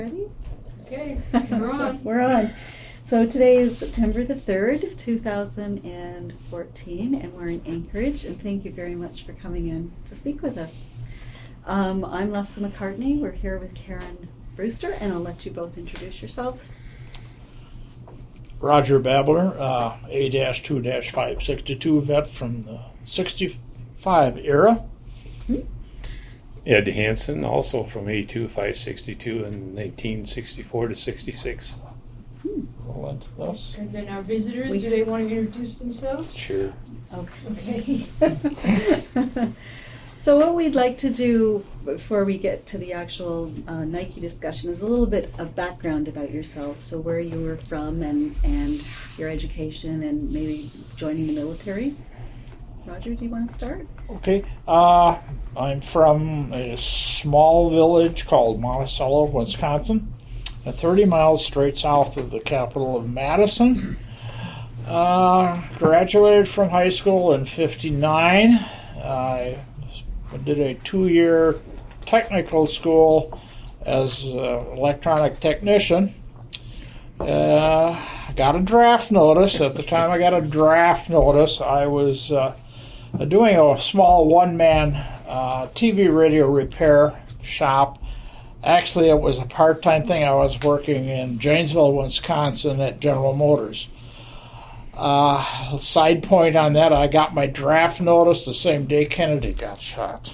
Ready? Okay, we're on. We're on. So today is September the 3rd, 2014, and we're in Anchorage, and thank you very much for coming in to speak with us. I'm Leslie McCartney. We're here with Karen Brewster, and I'll let you both introduce yourselves. Roger Babler, A-2-562 vet from the 65 era. Mm-hmm. Ed Hansen, also from A-562 in 1964 to 66. Well, that's us. And then our visitors, do they want to introduce themselves? Sure. Okay. Okay. So what we'd like to do before we get to the actual Nike discussion is a little bit of background about yourselves. So where you were from and your education and maybe joining the military. Roger, do you want to start? Okay. I'm from a small village called Monticello, Wisconsin, 30 miles straight south of the capital of Madison. Graduated from high school in '59. I did a 2-year technical school as an electronic technician. Got a draft notice. At the time I got a draft notice, I was doing a small one-man TV radio repair shop. Actually, it was a part-time thing. I was working in Janesville, Wisconsin at General Motors. Side point on that, I got my draft notice the same day Kennedy got shot.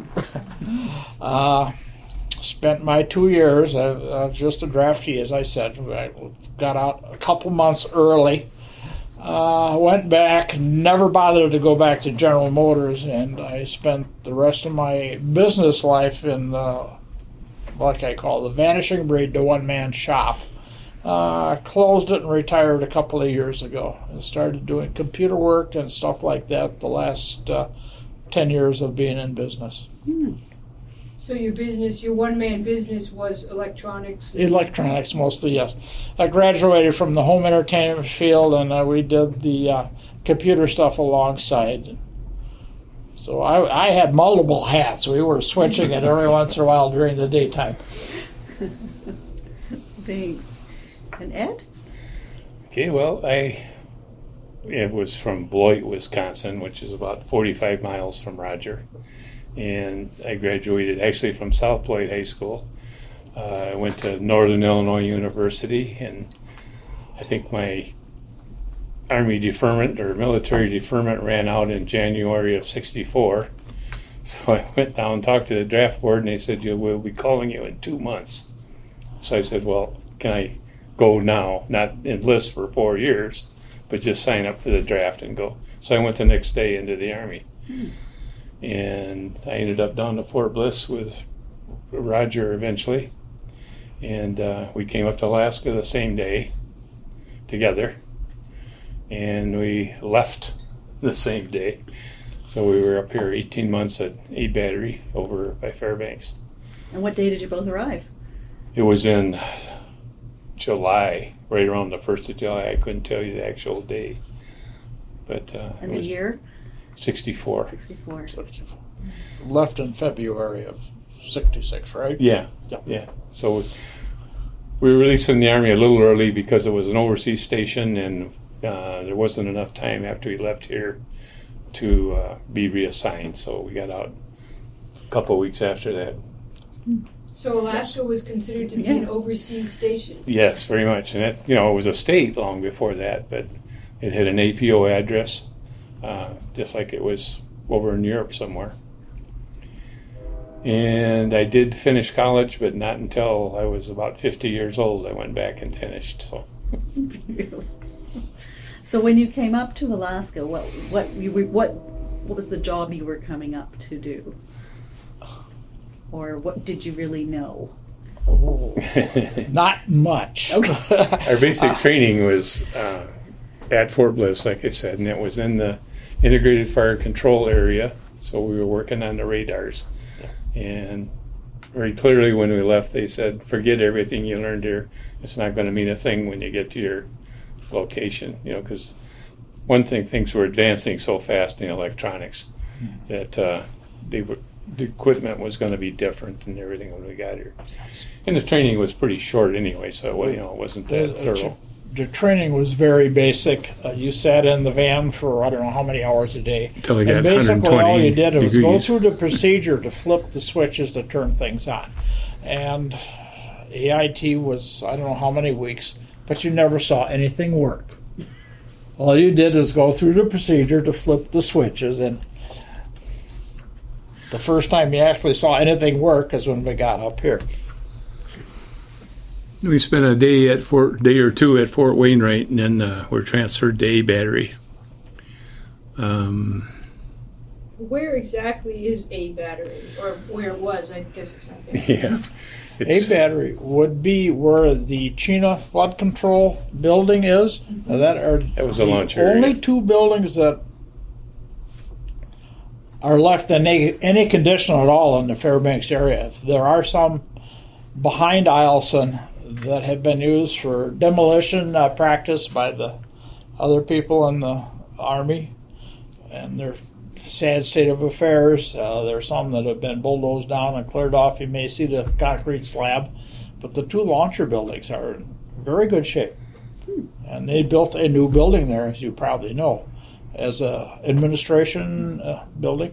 Spent my 2 years, just a draftee, as I said. I got out a couple months early. Went back, never bothered to go back to General Motors, and I spent the rest of my business life in like I call the vanishing breed, the one-man shop. Closed it and retired a couple of years ago. I started doing computer work and stuff like that the last 10 years of being in business. So your business, your one-man business was electronics? Electronics mostly, yes. I graduated from the home entertainment field, and we did the computer stuff alongside. So I had multiple hats. We were switching it every once in a while during the daytime. Thanks. And Ed? Okay, well, it was from Beloit, Wisconsin, which is about 45 miles from Roger. And I graduated actually from South Beloit High School. I went to Northern Illinois University, and I think my Army deferment or military deferment ran out in January of '64. So I went down and talked to the draft board, and they said, we'll be calling you in 2 months. So I said, well, can I go now, not enlist for 4 years, but just sign up for the draft and go. So I went the next day into the Army. And I ended up down to Fort Bliss with Roger eventually. And we came up to Alaska the same day together. And we left the same day. So we were up here 18 months at A Battery over by Fairbanks. And what day did you both arrive? It was in July, right around the 1st of July. I couldn't tell you the actual day. But And the year? 64. 64. Left in February of '66, right? Yeah. Yep. Yeah. So we were released from the Army a little early because it was an overseas station, and there wasn't enough time after we left here to be reassigned. So we got out a couple of weeks after that. So Alaska was considered to be an overseas station? Yes, very much. And it was a state long before that, but it had an APO address, just like it was over in Europe somewhere. And I did finish college, but not until I was about 50 years old. I went back and finished. So when you came up to Alaska, what was the job you were coming up to do? Or what did you really know? Not much. Okay. Our basic training was at Fort Bliss, like I said, and it was in the integrated fire control area. So we were working on the radars. And very clearly when we left, they said, forget everything you learned here. It's not going to mean a thing when you get to your location, because one thing, things were advancing so fast in electronics that the equipment was going to be different and everything when we got here. And the training was pretty short anyway, so it wasn't that thorough. The training was very basic. You sat in the van for I don't know how many hours a day. Until I got and basically 120 all you did was go degrees. through the procedure to flip the switches to turn things on. And AIT was I don't know how many weeks, but you never saw anything work. All you did is go through the procedure to flip the switches, and the first time you actually saw anything work is when we got up here. We spent a day or two at Fort Wainwright, and then we're transferred to A Battery. Where exactly is A Battery, or where it was? I guess it's not there. Yeah. A Battery would be where the Chena flood control building is. Now That was a launch area. only two buildings that are left in any condition at all in the Fairbanks area. There are some behind Eielson that have been used for demolition practice by the other people in the Army, and they're sad state of affairs. There's some that have been bulldozed down and cleared off. You may see the concrete slab, but the two launcher buildings are in very good shape. And they built a new building there, as you probably know, as a administration building.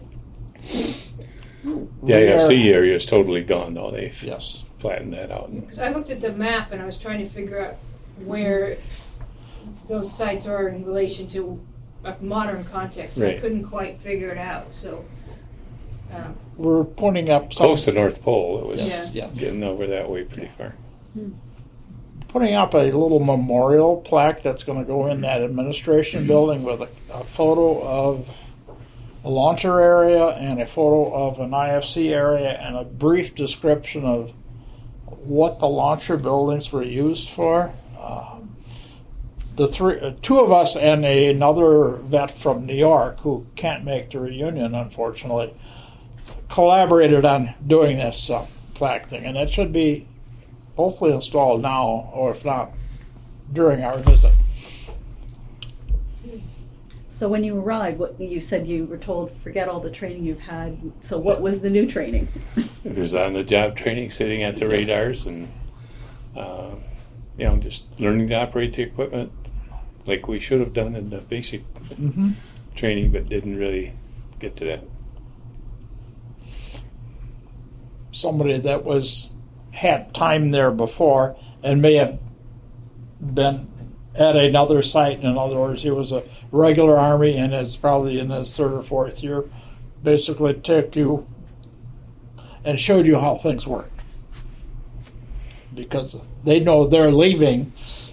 The IFC area is totally gone, though. They've Yes. flattened that out. Because I looked at the map and I was trying to figure out where those sites are in relation to a modern context. Right. I couldn't quite figure it out. So, We're pointing up some, Close to North Pole. It was Yeah. getting over that way pretty far. putting up a little memorial plaque that's going to go in that administration building with a photo of a launcher area and a photo of an IFC area and a brief description of what the launcher buildings were used for. The two of us and another vet from New York who can't make the reunion, unfortunately, collaborated on doing this plaque thing, and it should be hopefully installed now, or if not, during our visit. So when you arrived, what you said you were told, forget all the training you've had. So what was the new training? It was on-the-job training, sitting at the radars, and just learning to operate the equipment like we should have done in the basic training, but didn't really get to that. Somebody that had time there before and may have been at another site. In other words, he was a regular Army and is probably in his third or fourth year. Basically took you and showed you how things work, because they know they're leaving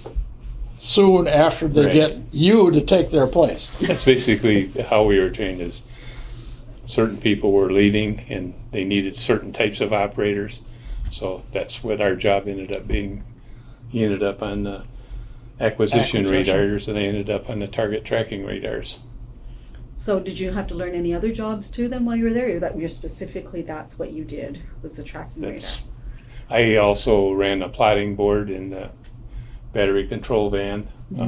soon after they Right. get you to take their place. That's basically how we were trained. Is certain people were leaving and they needed certain types of operators, so that's what our job ended up being. He ended up on the acquisition radars, and I ended up on the target tracking radars. So did you have to learn any other jobs too then while you were there? Or that you're specifically that's what you did, was the tracking radar? I also ran a plotting board in the battery control van.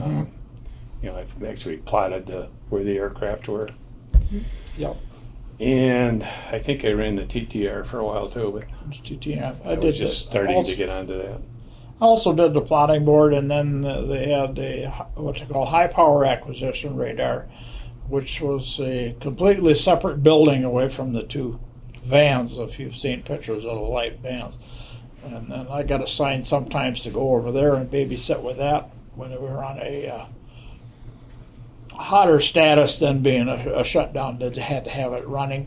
I've actually plotted where the aircraft were. Yep. And I think I ran the TTR for a while too, but I was just starting to get onto that. I also did the plotting board, and then they had what they call high power acquisition radar, which was a completely separate building away from the two vans, if you've seen pictures of the light vans. And then I got assigned sometimes to go over there and babysit with that when we were on a hotter status than being a shutdown. That had to have it running.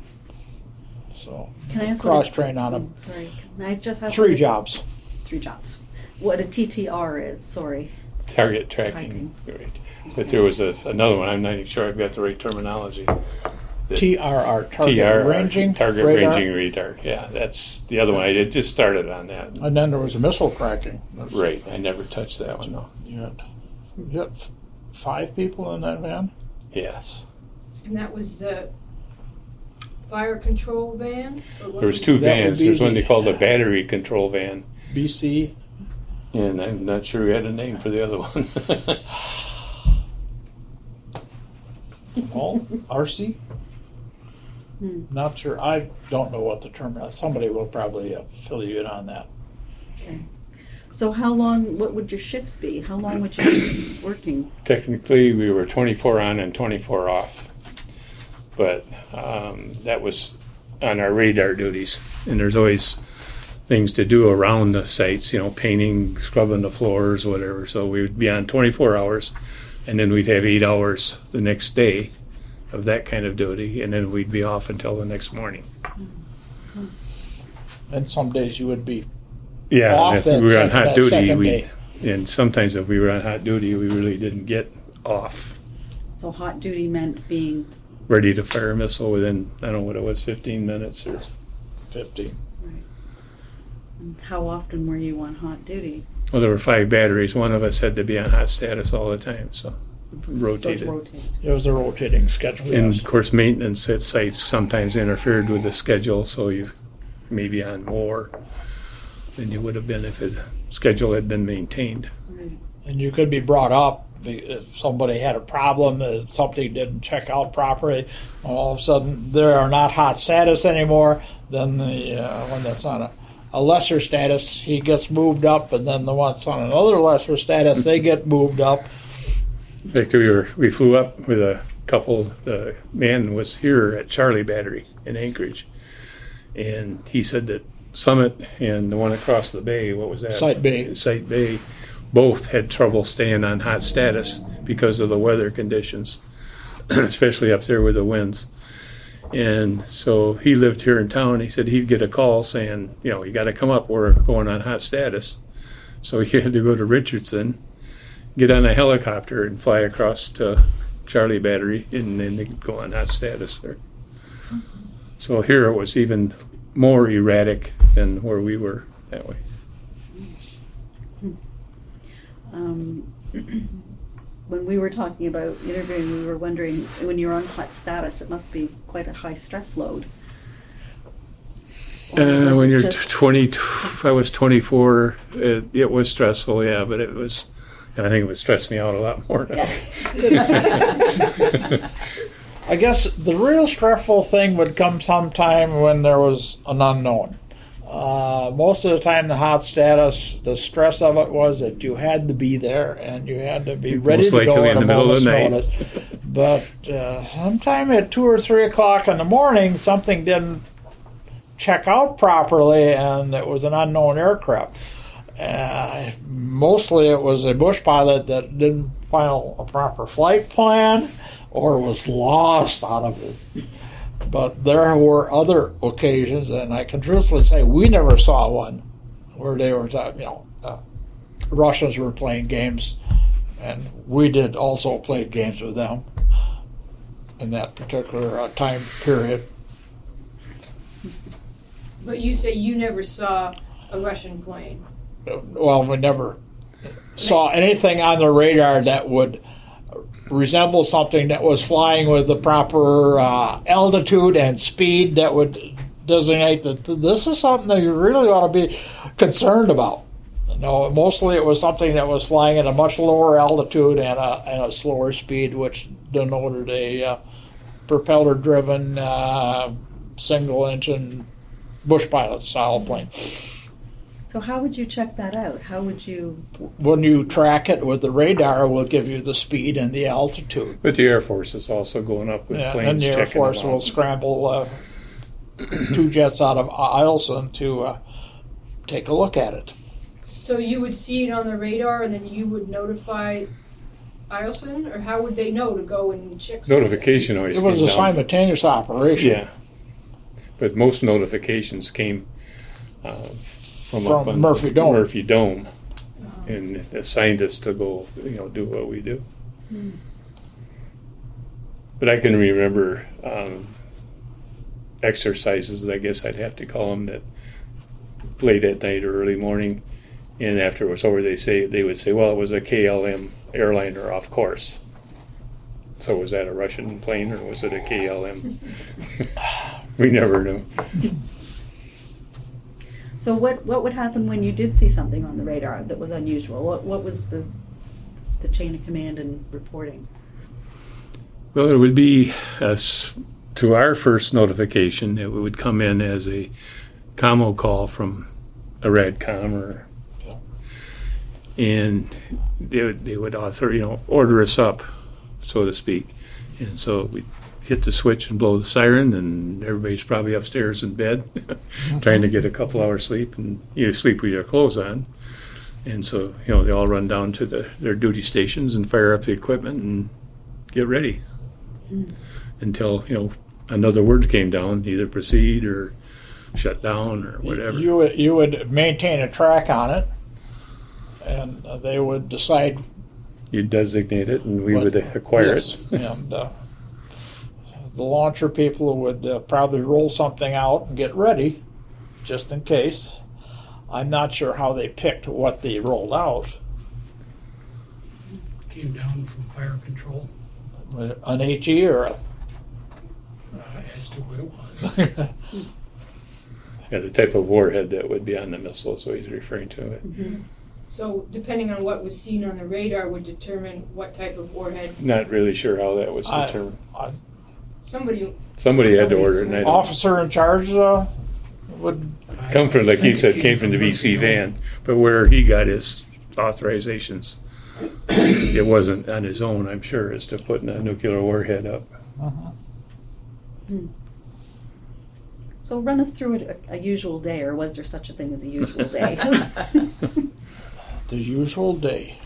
So Can I ask cross-train on them. Sorry, can I just ask 3 jobs. 3 jobs. What a TTR is, sorry. Target tracking. Right. But there was another one. I'm not even sure I've got the right terminology. TRR, target TRR, ranging target radar. ranging radar. Yeah, that's the other one. I just started on that. And then there was a missile tracking. Right. I never touched that one though. You had 5 people in that van? Yes. and that was the fire control van? Or what There was was 2 it? That would vans. be There's one the- they called a battery control van, BC. and I'm not sure we had a name for the other one. All RC? Not sure. I don't know what the term is. Somebody will probably fill you in on that. Okay. So how long, what would your shifts be? How long would you be working? Technically, we were 24 on and 24 off. But that was on our radar duties. And there's always things to do around the sites, painting, scrubbing the floors, whatever. So we would be on 24 hours, and then we'd have 8 hours the next day of that kind of duty, and then we'd be off until the next morning. And some days you would be Yeah, off and if that we were on sec- hot that duty, second we day. and sometimes if we were on hot duty, we really didn't get off. So hot duty meant being, Ready to fire a missile within, I don't know what it was, 15 minutes or 50. how often were you on hot duty? well, there were 5 batteries. One of us had to be on hot status all the time, so So it's rotated. rotated. It was a rotating schedule. And Yes. of course, maintenance at sites sometimes interfered with the schedule, so you may be on more than you would have been if the schedule had been maintained. Right. And you could be brought up if somebody had a problem, if something didn't check out properly. All of a sudden, they are not hot status anymore. Then the one that's on a lesser status, he gets moved up, and then the ones on another lesser status, they get moved up. In fact, we flew up with a couple. The man was here at Charlie Battery in Anchorage, and he said that Summit and the one across the bay, what was that? Site Bay. Site Bay, both had trouble staying on hot status because of the weather conditions, especially up there with the winds. And so he lived here in town. He said he'd get a call saying, you got to come up. We're going on hot status. So he had to go to Richardson, get on a helicopter and fly across to Charlie Battery, and then they could go on hot status there. So here it was even more erratic than where we were that way. When we were talking about interviewing, we were wondering, when you're on hot status, it must be quite a high stress load. Or was When it you're just- 20, I was 24, it was stressful, yeah, but I think it would stress me out a lot more now. I guess the real stressful thing would come sometime when there was an unknown. Most of the time, the hot status, the stress of it was that you had to be there and you had to be ready Most to go likely at in a the middle of moment's the night. notice. But sometime at 2 or 3 o'clock in the morning, something didn't check out properly, and it was an unknown aircraft. Mostly, it was a bush pilot that didn't follow a proper flight plan or was lost out of it. But there were other occasions, and I can truthfully say we never saw one where they were, Russians were playing games, and we did also play games with them in that particular time period. But you say you never saw a Russian plane. Well, we never saw anything on the radar that would resemble something that was flying with the proper altitude and speed that would designate that this is something that you really ought to be concerned about. No, mostly it was something that was flying at a much lower altitude and a slower speed, which denoted a propeller-driven single-engine bush pilot style plane. So how would you check that out? How would you? When you track it with the radar, it will give you the speed and the altitude. But the Air Force is also going up with planes and the Air checking Force them will out. scramble 2 jets out of Eielson to take a look at it. So you would see it on the radar, and then you would notify Eielson, or how would they know to go and check something? Notification always It was came a down. simultaneous operation. Yeah. But most notifications came from up on Murphy Dome. Murphy Dome, and assigned us to go, do what we do. But I can remember exercises, I guess I'd have to call them, that late at night or early morning, and after it was over, they would say, well, it was a KLM airliner off course. So was that a Russian plane or was it a KLM? We never knew. So what would happen when you did see something on the radar that was unusual? What was the chain of command and reporting? Well, it would be to our first notification, it would come in as a commo call from a RADCOM, and they would order us up, so to speak. And so we hit the switch and blow the siren, and everybody's probably upstairs in bed trying to get a couple hours sleep, and you sleep with your clothes on. And so, they all run down to their duty stations and fire up the equipment and get ready until, another word came down, either proceed or shut down or whatever. You would maintain a track on it, and they would decide. You'd designate it, and we would acquire it. And the launcher people would probably roll something out and get ready, just in case. I'm not sure how they picked what they rolled out. Came down from fire control An HE or as to what it was. Yeah, the type of warhead that would be on the missile is what he's referring to. It. Mm-hmm. So depending on what was seen on the radar would determine what type of warhead. Not really sure how that was determined. Somebody had to order it. And I don't officer in charge would come from, like he said, came from the BC van, but where he got his authorizations, it wasn't on his own, I'm sure, as to putting a nuclear warhead up. So run us through a usual day, or was there such a thing as a usual day? The usual day.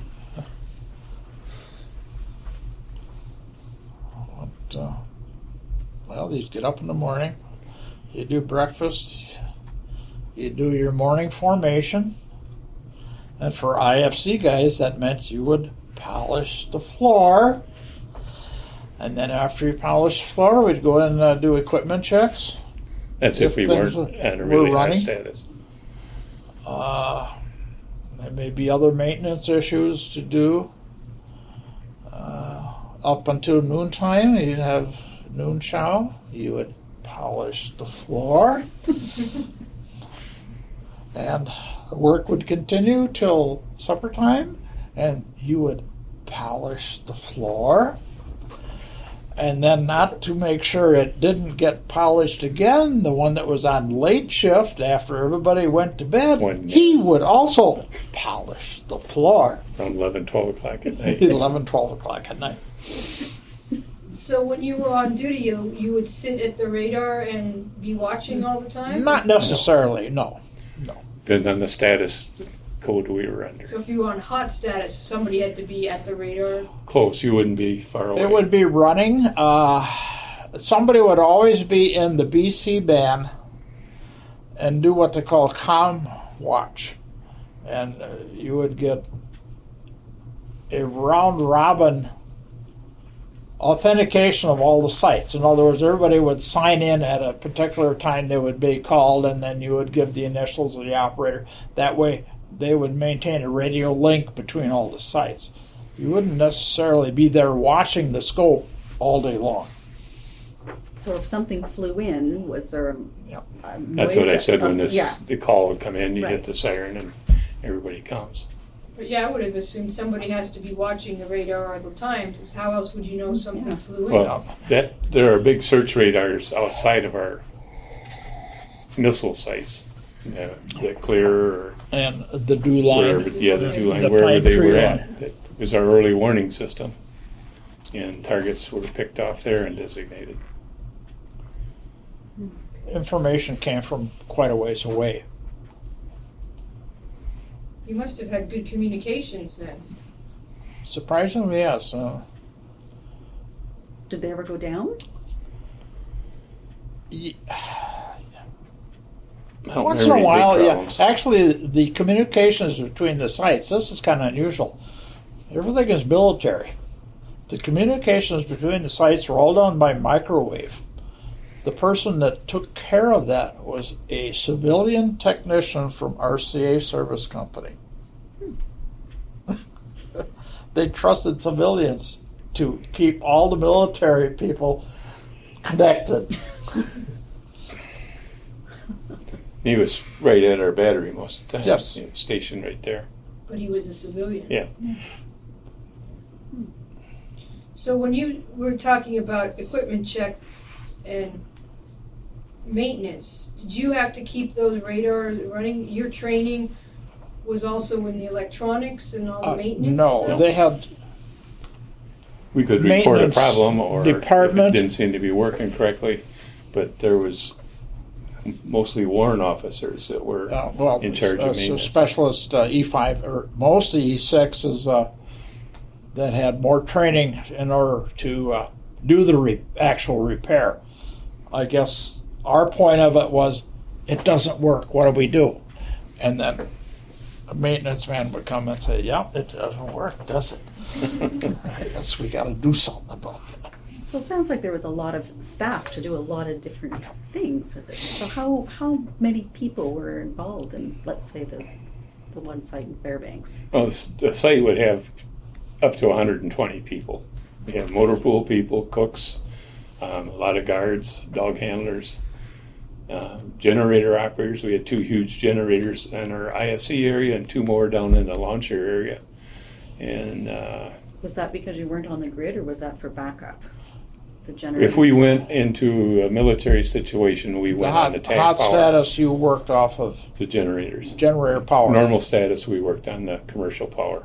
Well, you get up in the morning, you do breakfast, you do your morning formation, and for IFC guys, that meant you would polish the floor. And then after you polish the floor, we'd go in and do equipment checks. That's if we weren't at a really high status. There may be other maintenance issues to do. Up until noontime, you'd have noon chow. You would polish the floor. And the work would continue till supper time, and you would polish the floor. And then, not to make sure it didn't get polished again, the one that was on late shift after everybody went to bed, he would also polish the floor. Around 11, 12 o'clock at night. 11, 12 o'clock at night. So when you were on duty, you would sit at the radar and be watching all the time? Not necessarily, no. Depending on the status code we were under. So if you were on hot status, somebody had to be at the radar? Close, you wouldn't be far away. It would be running. Somebody would always be in the BC band and do what they call comm watch. And you would get a round-robin authentication of all the sites. In other words, everybody would sign in at a particular time they would be called, and then you would give the initials of the operator. That way, they would maintain a radio link between all the sites. You wouldn't necessarily be there watching the scope all day long. So if something flew in, was there a That's what I said when the call would come in, you Right. hit the siren and everybody comes. But yeah, I would have assumed somebody has to be watching the radar all the time, because how else would you know something flew in? Well, there are big search radars outside of our missile sites. The Clear And the DEW line. wherever, the DEW line, The wherever Pine they Tree were line. at. That was our early warning system. And targets were picked off there and designated. Information came from quite a ways away. You must have had good communications then. Surprisingly, yes. Did they ever go down? Once in a while, yeah. Actually, the communications between the sites, this is kind of unusual. Everything is military. The communications between the sites were all done by microwave. The person that took care of that was a civilian technician from RCA Service Company. They trusted civilians to keep all the military people connected. He was right at our battery most of the time. Yes. Stationed right there. But he was a civilian. Yeah. So when you were talking about equipment check, and maintenance. Did you have to keep those radars running? Your training was also in the electronics and all the maintenance No, stuff? they had We could report a Maintenance problem or if it department. didn't seem to be working correctly, but there was mostly warrant officers that were in charge of so maintenance. specialist E5 or most of the E6s that had more training in order to do the actual repair. I guess our point of it was, it doesn't work. What do we do? And then a maintenance man would come and say, "Yeah, it doesn't work, does it?" I guess we got to do something about that. So it sounds like there was a lot of staff to do a lot of different things. So how many people were involved in, let's say, the one site in Fairbanks? Well, the site would have up to 120 people. We had motor pool people, cooks, a lot of guards, dog handlers, generator operators. We had 2 huge generators in our IFC area and 2 more down in the launcher area. And Was that because you weren't on the grid, or was that for backup? The generator. if we went into a military situation, we The went on the TAG hot power, status, you worked off of the generators. generator power. Normal status, we worked on the commercial power.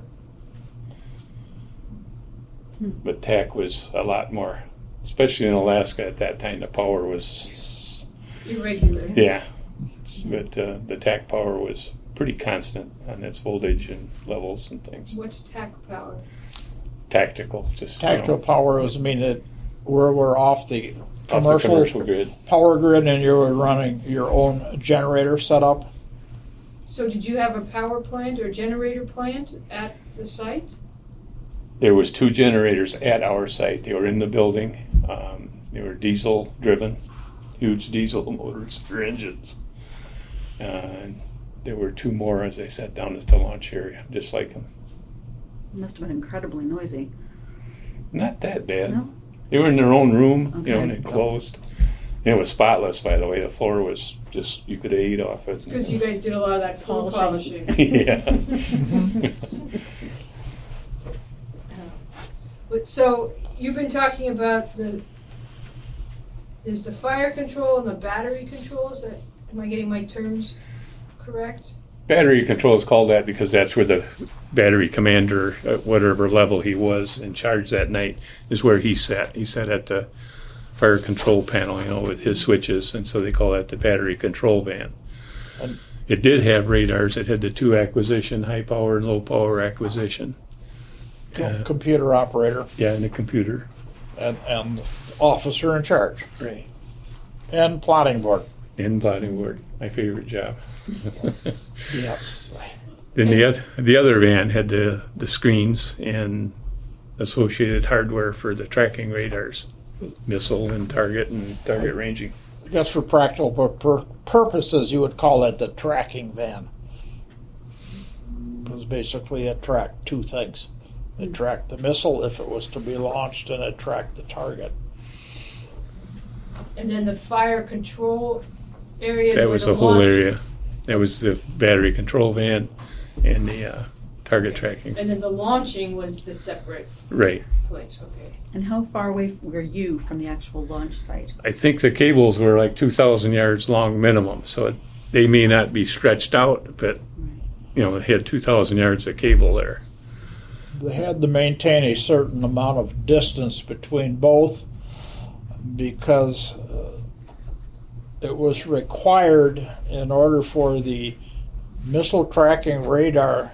But TAC was a lot more, especially in Alaska at that time, the power was, Irregular. yeah. But the TAC power was pretty constant on its voltage and levels and things. What's TAC power? Tactical, just Tactical power was that we're off the off the commercial grid. power grid and you were running your own generator setup. So did you have a power plant or generator plant at the site? There was 2 generators at our site. They were in the building. They were diesel driven, huge diesel motors for engines. And there were 2 more, as I said, down at the launch area, just like them. It must have been incredibly noisy. Not that bad. No? They were in their own room, Okay. and enclosed. And it was spotless, by the way. The floor was just, you could eat off it. Because you guys did a lot of that floor Polishing. polishing. Yeah. But so you've been talking about there's the fire control and the battery control. Am I getting my terms correct? Battery control is called that because that's where the battery commander, at whatever level he was in charge that night, is where he sat. He sat at the fire control panel, with his switches, and so they call that the battery control van. And- It did have radars. It had the 2 acquisition, high power and low power acquisition. Computer operator Yeah, and the computer. and officer in charge Right. and plotting board. And plotting board, my favorite job. Yes. Then the other van had the screens and associated hardware for the tracking radars, missile and target ranging. I guess for practical purposes, you would call it the tracking van. Because basically it tracked 2 things. It tracked the missile if it was to be launched, and it tracked the target. And then the fire control area. That was the whole area. That was the battery control van and the target tracking. And then the launching was the separate Right. place. Okay. And how far away were you from the actual launch site? I think the cables were like 2,000 yards long minimum, so they may not be stretched out, but it had 2,000 yards of cable there. They had to maintain a certain amount of distance between both because it was required in order for the missile tracking radar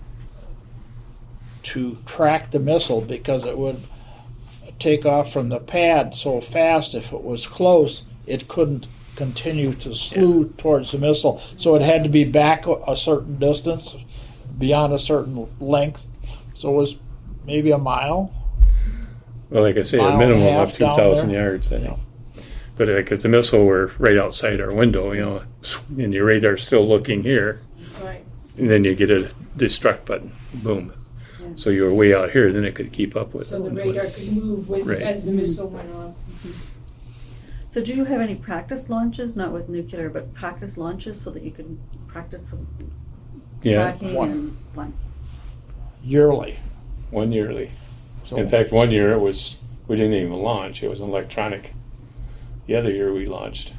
to track the missile, because it would take off from the pad so fast. If it was close, it couldn't continue to slew towards the missile, so it had to be back a certain distance beyond a certain length. So it was maybe a mile. Well, like I say, Mile a and a minimum half of down 2,000 there. yards, I think. But because the missile were right outside our window, and your radar's still looking here, Right. and then you get a destruct button, boom. Yeah. So you were way out here, then it could keep up with So it. the radar could move Right. as the missile went on. So do you have any practice launches, not with nuclear, but practice launches so that you can practice some Yeah, tracking one. and one? Yearly. one yearly. So In fact, one year we didn't even launch. It was an electronic the other year we launched.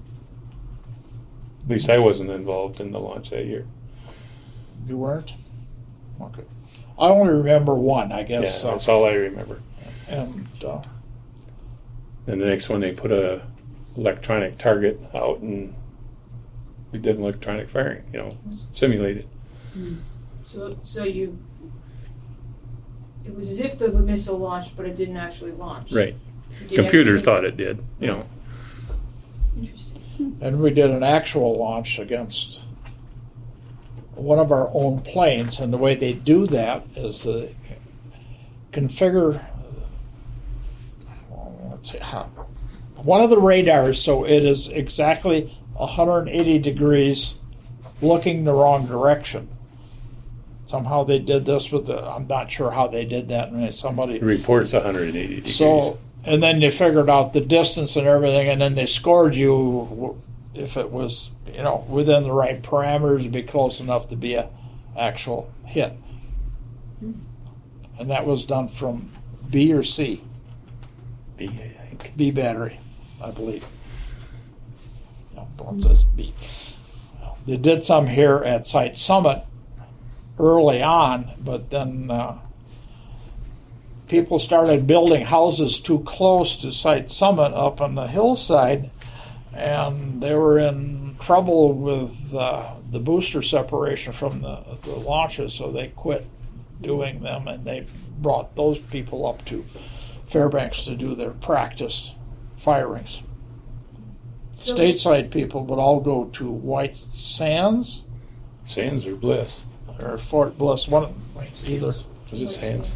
At least I wasn't involved in the launch that year. You weren't? Okay. I only remember one, I guess. Yeah, that's all I remember. And And the next one they put a electronic target out, and we did an electronic firing, simulated. So you, it was as if the missile launched, but it didn't actually launch. Right. You did Computer everything- thought it did, Interesting. and we did an actual launch against one of our own planes, and the way they do that is they configure, let's see, one of the radars so it is exactly 180 degrees looking the wrong direction. Somehow they did this with I'm not sure how they did that. I mean, somebody It reports 180 degrees. So, and then they figured out the distance and everything, and then they scored you if it was, within the right parameters, to be close enough to be a actual hit. And that was done from B or C, B, I think. B battery, I believe. No, it says B. They did some here at Site Summit early on, but then people started building houses too close to Site Summit up on the hillside, and they were in trouble with the booster separation from the launches, so they quit doing them, and they brought those people up to Fairbanks to do their practice firings. So- Stateside people would all go to White Sands Sands or Bliss? or Fort Bliss, one either. Was it Sands?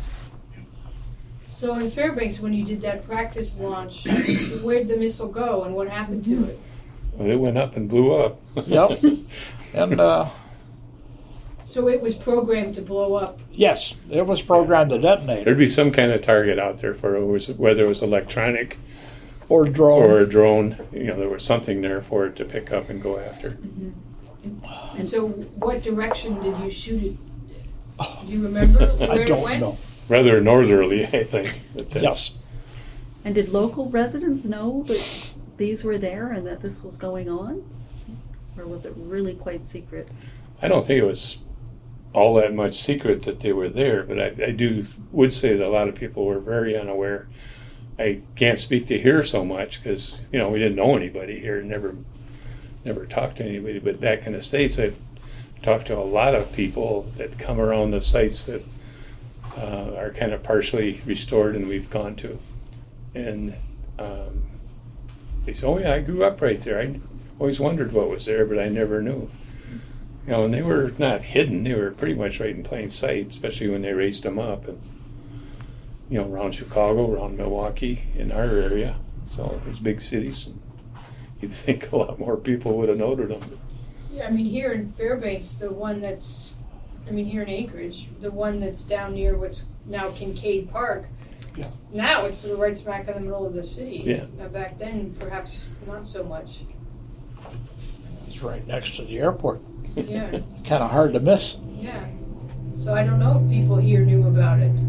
So in Fairbanks, when you did that practice launch, where'd the missile go and what happened to it? Well, it went up and blew up. Yep. And So it was programmed to blow up. yes, it was programmed to detonate There'd be some kind of target out there for it, whether it was electronic or drone. or a drone. There was something there for it to pick up and go after. And so what direction did you shoot it? Do you remember where I it don't went? know. Rather northerly, I think. But that's- Yes. And did local residents know that these were there and that this was going on? Or was it really quite secret? I don't think it was all that much secret that they were there, but I would say that a lot of people were very unaware. I can't speak to here so much because we didn't know anybody here, never talked to anybody. But back in the States, I've talked to a lot of people that come around the sites that are kind of partially restored and we've gone to, and they say, "Oh yeah, I grew up right there. I always wondered what was there, but I never knew." And they were not hidden; they were pretty much right in plain sight, especially when they raised them up, and around Chicago, around Milwaukee, in our area. So there's big cities, and you'd think a lot more people would have noted them. Yeah, I mean, here in Fairbanks, here in Anchorage, the one that's down near what's now Kincaid Park, Yeah. now it's sort of right smack in the middle of the city. Yeah. Now back then, perhaps not so much. It's right next to the airport. Yeah, Kind of hard to miss. yeah. So I don't know if people here knew about it.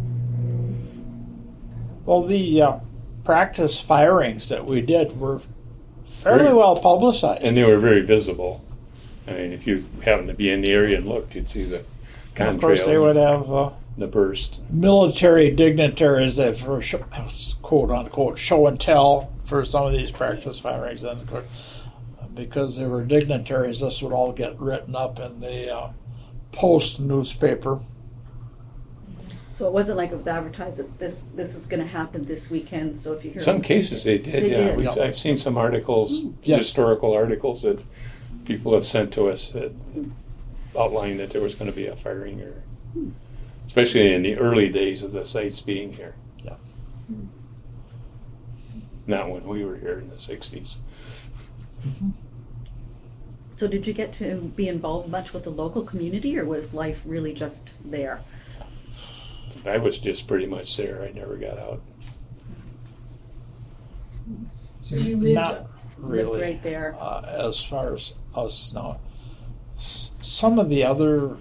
Well, the practice firings that we did were fairly Very- well publicized. And they were very visible. I mean, if you happened to be in the area and looked, you'd see the of course, they would contrail, have the burst. military dignitaries that for quote unquote show and tell for some of these practice firings, and of course, because they were dignitaries, this would all get written up in the Post newspaper. So it wasn't like it was advertised that this is going to happen this weekend. So if you hear Some cases they did, They yeah. did. Yeah. I've seen some articles, Yes. historical articles that people have sent to us that outlined that there was going to be a firing, or especially in the early days of the sites being here. Yeah. Not when we were here in the 60s. So did you get to be involved much with the local community, or was life really just there? I was just pretty much there. I never got out. So you lived. Not really. Lived right there. As far as us now, some of the other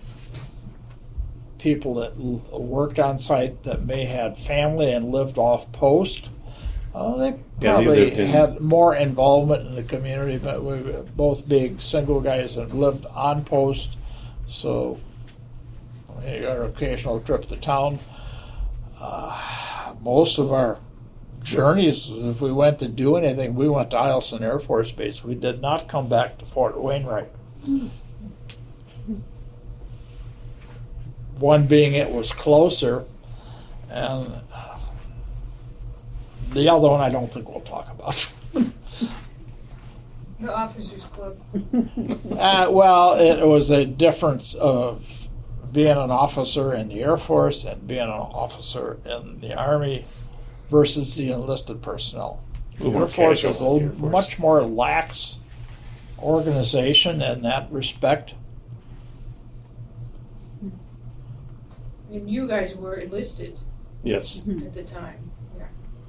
people that worked on site that may had family and lived off post, They Yeah, you probably lived in- had more involvement in the community, but we were both big single guys that lived on post, so we got an occasional trip to town. Most of our journeys, if we went to do anything, we went to Eielson Air Force Base. We did not come back to Fort Wainwright. One being it was closer, and the other one I don't think we'll talk about. The Officers Club. Well, it was a difference of being an officer in the Air Force and being an officer in the Army versus the enlisted personnel. The More Air Force casual is in the Air Force. much more lax organization in that respect. And you guys were enlisted Yes. at the time. Yeah.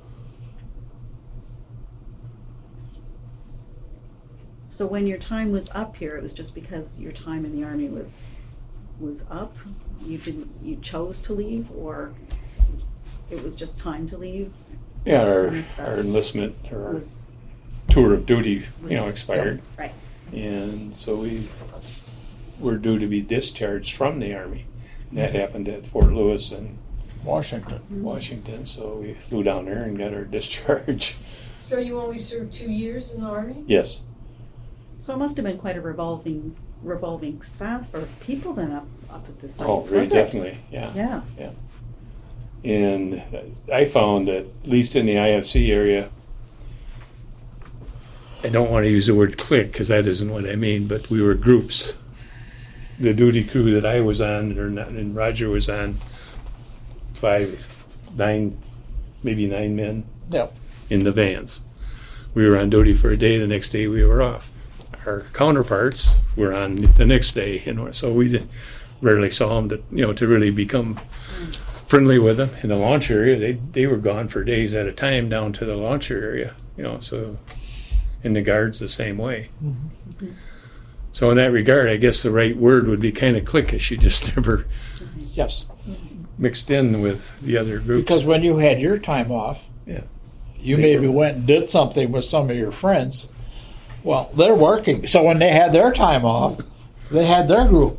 So when your time was up here, it was just because your time in the Army was up? You chose to leave, or it was just time to leave? Yeah, Missed that. our enlistment or our Was tour of duty, expired. right. And so we were due to be discharged from the Army. And that happened at Fort Lewis and Washington. Washington, so we flew down there and got our discharge. So you only served 2 years in the Army? Yes. So it must have been quite a revolving staff or people then up at the sites, Oh, very was it? definitely, yeah. Yeah. And I found that, at least in the IFC area, I don't want to use the word clique because that isn't what I mean, but we were groups. The duty crew that I was on, and Roger was on, 9 men Yep. in the vans. We were on duty for a day, the next day we were off. Our counterparts were on the next day, so we rarely saw them to really become friendly with them. In the launch area, they were gone for days at a time down to the launcher area, so, and the guards the same way. Mm-hmm. So in that regard, I guess the right word would be kind of cliquish. You just never Yes. mixed in with the other groups. Because when you had your time off, Yeah. you They maybe were- went and did something with some of your friends. Well, they're working. So when they had their time off, they had their group.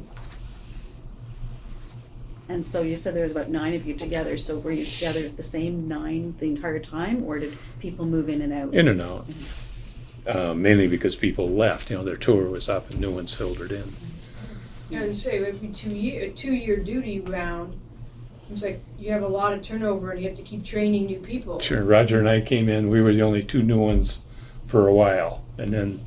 And so you said there was about 9 of you together. So were you together the same 9 the entire time, or did people move in and out? In and out. Mainly because people left. Their tour was up and new ones filtered in. Yeah, and say every 2-year duty round, seems like you have a lot of turnover and you have to keep training new people. Sure, Roger and I came in. We were the only 2 new ones for a while, and then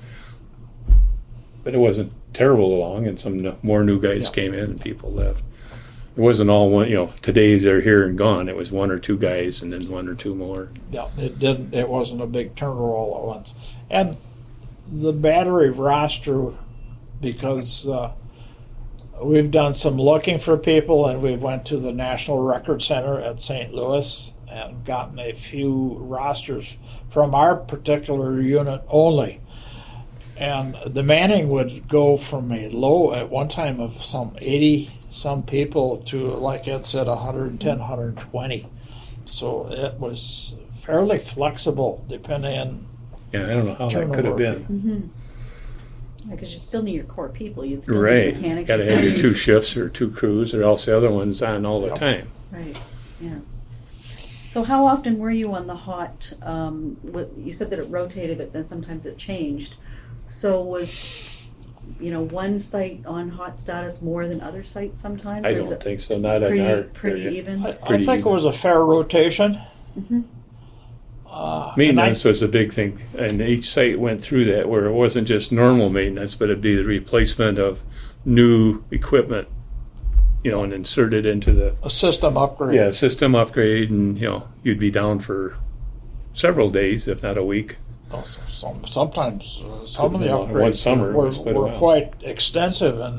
but it wasn't terrible long, and some more new guys came in and people left. It wasn't all one. Today's they're here and gone. It was 1 or 2 guys, and then 1 or 2 more. Yeah, it didn't. It wasn't a big turnover all at once. And the battery roster, because we've done some looking for people, and we went to the National Record Center at St. Louis and gotten a few rosters from our particular unit only. And the manning would go from a low at one time of some 80-some people to, like Ed said, 110, 120. So it was fairly flexible depending on Yeah, I don't know how that could have been. Mm-hmm. Because you still need your core people. You'd still Right. need mechanics. Got to you have still your need- 2 shifts or 2 crews, or else the other one's on all the Yep. time. Right. Yeah. So how often were you on the hot? You said that it rotated, but then sometimes it changed. So was one site on hot status more than other sites sometimes? I or is don't it think so. Not in our pretty area. even. I Pretty think it even. was a fair rotation. Mm-hmm. Maintenance was a big thing, and each site went through that, where it wasn't just normal maintenance, but it'd be the replacement of new equipment, and inserted into the A system upgrade. system upgrade, and you'd be down for several days, if not a week. Sometimes some of the One upgrades summer were, was quite a were while. quite extensive and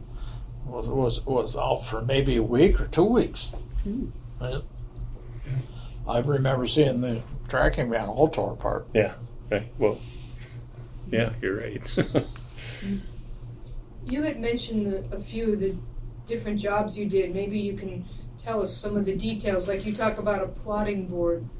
was out for maybe a week or 2 weeks. I remember seeing the tracking van all tore apart. Yeah, right. Well, yeah, you're right. You had mentioned a few of the different jobs you did. Maybe you can tell us some of the details. Like you talk about a plotting board.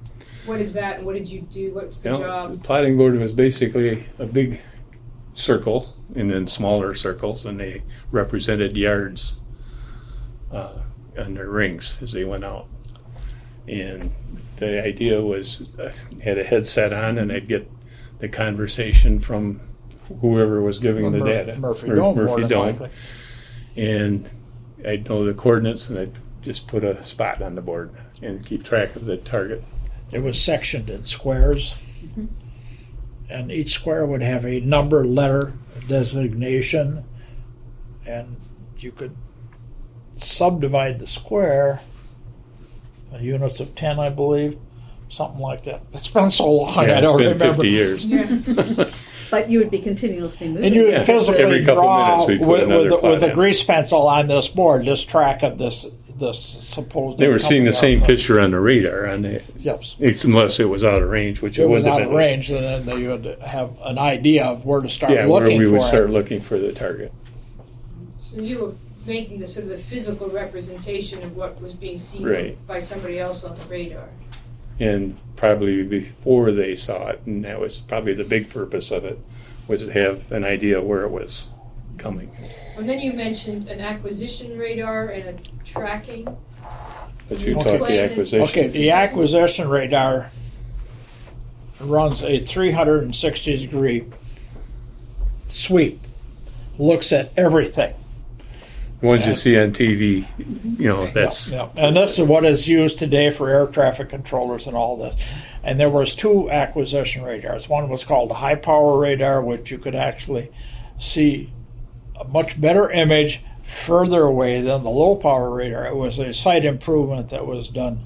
What is that, and what did you do? What's the The job? plotting board was basically a big circle and then smaller circles, and they represented yards on their rings as they went out. And the idea was I had a headset on, and I'd get the conversation from whoever was giving the data. Murphy Dome, more than Dome. likely. And I'd know the coordinates, and I'd just put a spot on the board and keep track of the target. It was sectioned in squares, and each square would have a number, letter, designation, and you could subdivide the square units of 10, I believe, something like that. It's been so long, Yeah, I don't it's been remember. 50 years. Yeah. But you would be continuously moving. And you would Yeah. physically Every couple draw minutes we'd put another plot with a in. grease pencil on this board, just track of this supposed. They were seeing the same picture. picture on the radar, Yes. unless it was out of range, which It was wouldn't out have of been. range, and then you would have an idea of where to start Yeah, where looking we would for start it. looking for the target. So you were making the sort of the physical representation of what was being seen Right. by somebody else on the radar. And probably before they saw it, and that was probably the big purpose of it, was to have an idea where it was coming. And then you mentioned an acquisition radar and a tracking. But you Okay. talked the acquisition. Okay, the acquisition radar runs a 360-degree sweep, looks at everything. The ones you see on TV, that's Yeah. And this is what is used today for air traffic controllers and all this. And there was two acquisition radars. One was called a high power radar, which you could actually see a much better image further away than the low power radar. It was a site improvement that was done,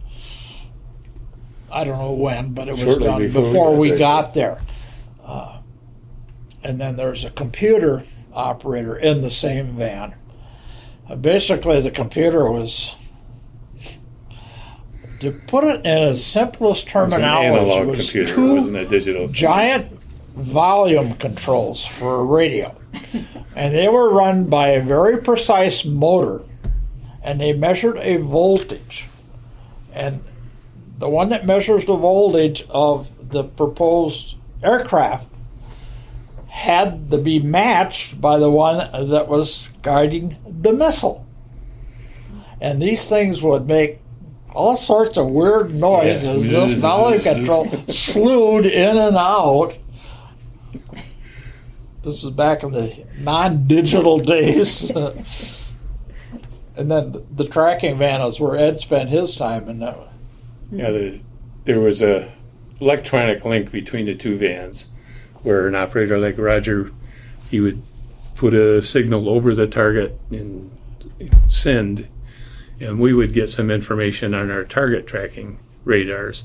I don't know when, but it was Shortly done before we before got we there. got there. And then there's a computer operator in the same van. Basically, the computer was, to put it in its simplest it was an terminology, analog was computer. It two wasn't a digital. giant volume controls for a radio. And they were run by a very precise motor, and they measured a voltage. And the one that measures the voltage of the proposed aircraft had to be matched by the one that was guiding the missile. And these things would make all sorts of weird noise Yeah. as this volume control slewed in and out. This is back in the non-digital days. And then the tracking van is where Ed spent his time. And that, There was a electronic link between the two vans, where an operator like Roger, he would put a signal over the target and send, and we would get some information on our target tracking radars,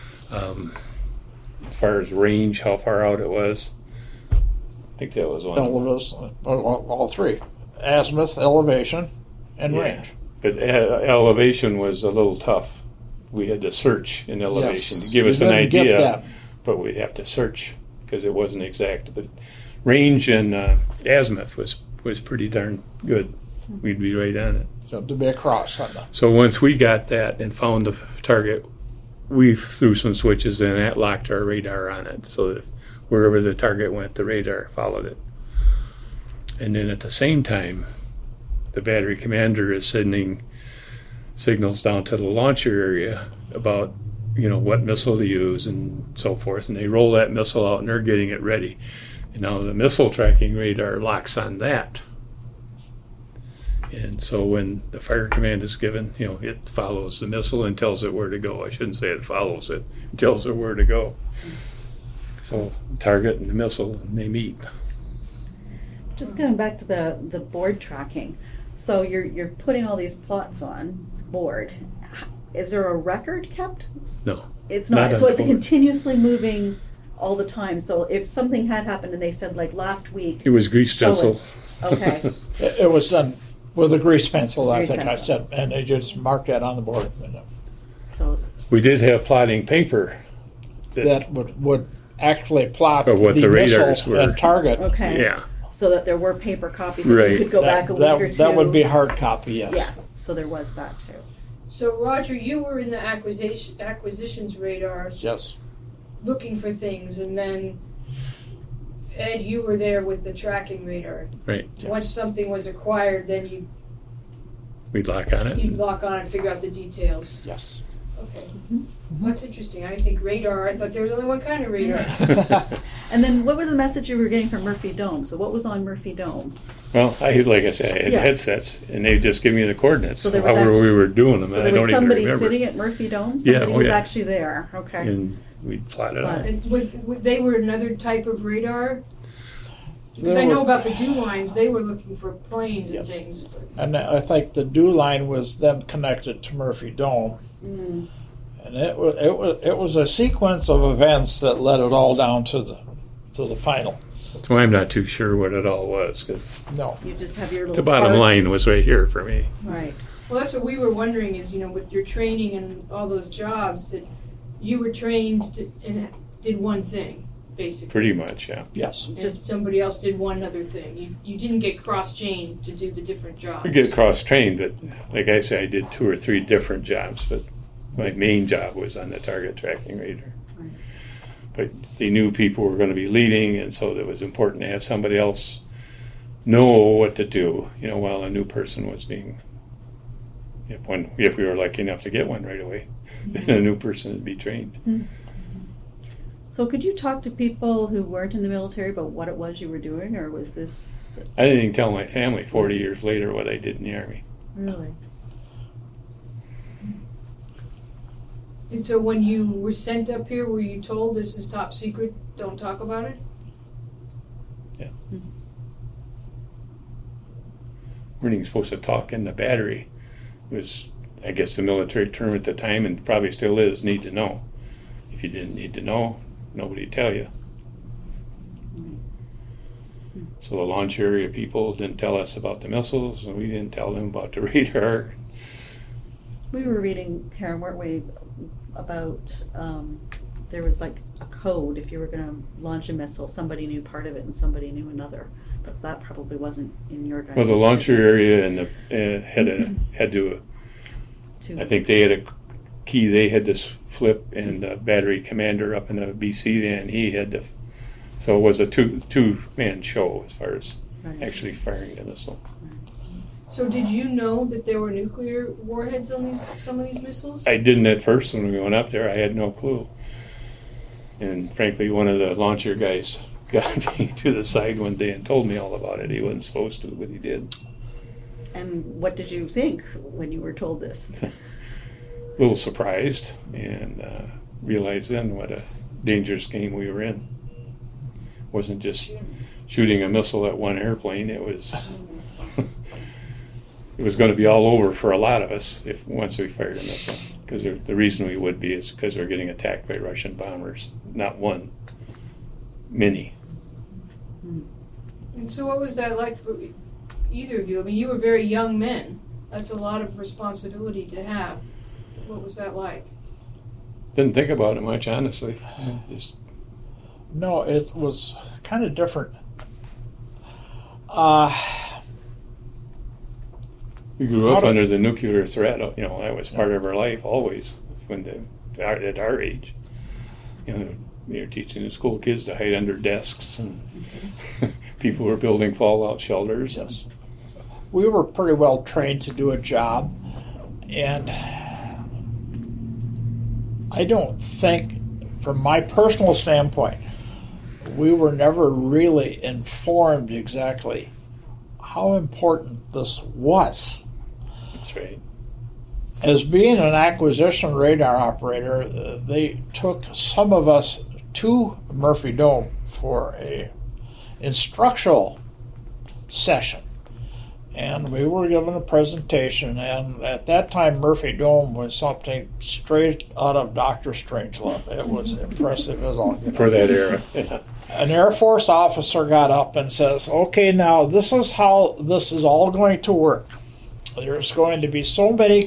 as far as range, how far out it was. I think that was one. of them. all three: azimuth, elevation, and Yeah. range. But elevation was a little tough. We had to search in elevation Yes. to give us You an didn't get idea, that. but we'd have to search because it wasn't exact. But range and azimuth was pretty darn good. We'd be right on it. So to be across on the. So once we got that and found the target, we threw some switches in, and that locked our radar on it, so that wherever the target went, the radar followed it. And then at the same time, the battery commander is sending signals down to the launcher area about what missile to use and so forth, and they roll that missile out and they're getting it ready. And now the missile tracking radar locks on that. And so when the fire command is given, it follows the missile and tells it where to go. I shouldn't say it follows it. It tells it where to go. So the target and the missile, they meet. Just going back to the board tracking. So you're putting all these plots on the board. Is there a record kept? No. It's not. Not So on it's board. continuously moving all the time. So if something had happened and they said like last week, It was grease show pencil. us. Okay. It was done with a grease pencil, I Grease think I pencil. said, and they just marked that on the board. So We did have plotting paper. That would actually plot Of what the radars missile were. and target. okay. Yeah. So that there were paper copies. So Right. you could go back a week or two. That would be hard copy, yes. Yeah. So there was that too. So Roger, you were in the acquisitions radar Yes. looking for things, and then Ed, you were there with the tracking radar. Right. Once something was acquired, then We'd lock on it. you'd lock on and figure out the details. Yes. Okay. Well, that's interesting. I think radar, I thought there was only one kind of radar. And then what was the message you were getting from Murphy Dome? So what was on Murphy Dome? Well, like I said, I had Yeah. headsets, and they just give me the coordinates. So there was however we were doing them, So and I there was don't even somebody remember. sitting at Murphy Dome? Yeah, Somebody oh, was yeah. actually there. Okay. And we'd plot it Plot out. it. And they were another type of radar? Because They I know were- about the dew lines, they were looking for planes and Yes. things. But And I think the dew line was then connected to Murphy Dome. Mm. And it was a sequence of events that led it all down to the final. That's why I'm not too sure what it all was, because No. You just have your little the bottom part. line was right here for me. Right. Well, that's what we were wondering is, with your training and all those jobs, that you were trained and did one thing, basically. Pretty much, yeah. Yes. And Just- somebody else did one other thing. You didn't get cross-chained to do the different jobs. We get cross-trained, but like I say, I did 2 or 3 different jobs, but my main job was on the target tracking radar. Right. But they knew people were going to be leading, and so it was important to have somebody else know what to do, while a new person was being, if we were lucky enough to get one right away, then a new person would be trained. So could you talk to people who weren't in the military about what it was you were doing, or was this I didn't even tell my family 40 years later what I did in the Army. really? And so when you were sent up here, were you told this is top secret, don't talk about it? Weren't even supposed to talk in the battery. It was, I guess, the military term at the time, and probably still is, need to know. If you didn't need to know, nobody'd tell you. So the launch area people didn't tell us about the missiles, and we didn't tell them about the radar. We were reading, Karen, weren't we, about there was like a code if you were going to launch a missile. Somebody knew part of it and somebody knew another, but that probably wasn't in your guys'. Well, the launcher area and had to. I think they had a key they had to flip, and the battery commander up in the BC van, he had to. So it was a two-man show as far as Right. actually firing the missile. So did you know that there were nuclear warheads on some of these missiles? I didn't at first when we went up there. I had no clue. And frankly, one of the launcher guys got me to the side one day and told me all about it. He wasn't supposed to, but he did. And what did you think when you were told this? A little surprised, and realized then what a dangerous game we were in. It wasn't just shooting a missile at one airplane. It was it was going to be all over for a lot of us once we fired a missile. Because the reason we would be is because we're getting attacked by Russian bombers. Not one, many. And so what was that like for either of you? I mean, you were very young men. That's a lot of responsibility to have. What was that like? Didn't think about it much, honestly. Just No, it was kind of different. we grew up under the nuclear threat. That was part of our life always. At our age, you're teaching the school kids to hide under desks, and people were building fallout shelters. Yes. We were pretty well trained to do a job, and I don't think, from my personal standpoint, we were never really informed exactly how important this was. That's right. As being an acquisition radar operator, they took some of us to Murphy Dome for a instructional session. And we were given a presentation, and at that time Murphy Dome was something straight out of Dr. Strangelove. It was impressive as all. For that era. Yeah. An Air Force officer got up and says, okay, now this is how this is all going to work. There's going to be so many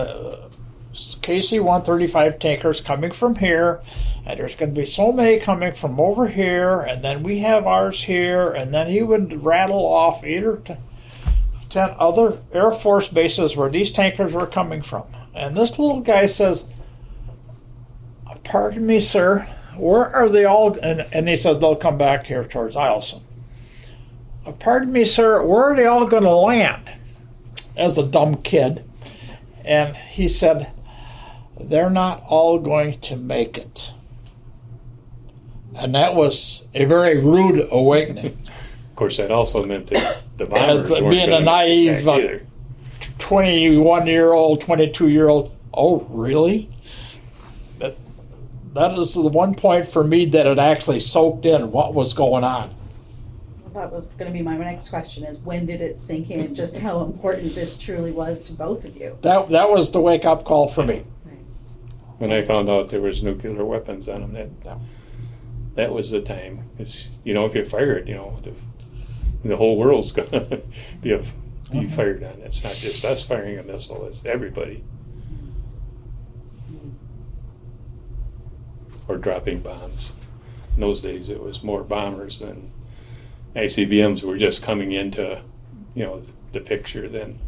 KC-135 tankers coming from here, and there's going to be so many coming from over here, and then we have ours here, and then he would rattle off 8 or 10 other Air Force bases where these tankers were coming from. And this little guy says, "Pardon me, sir, where are they all?" And he says, "They'll come back here towards Eielson." "Pardon me, sir, where are they all going to land?" As a dumb kid. And he said, "They're not all going to make it." And that was a very rude awakening. Of course, that also meant that the bombers As weren't being a gonna naive back either. 21-year-old, 22-year-old, oh, really? That is the one point for me that it actually soaked in what was going on. Well, that was going to be my next question: is when did it sink in just how important this truly was to both of you? That was the wake-up call for me. When I found out there was nuclear weapons on them, that was the time. 'Cause, if you fire it, the whole world's going to be fired on. It's not just us firing a missile; it's everybody. Or dropping bombs. In those days, it was more bombers than ICBMs were just coming into, the picture then.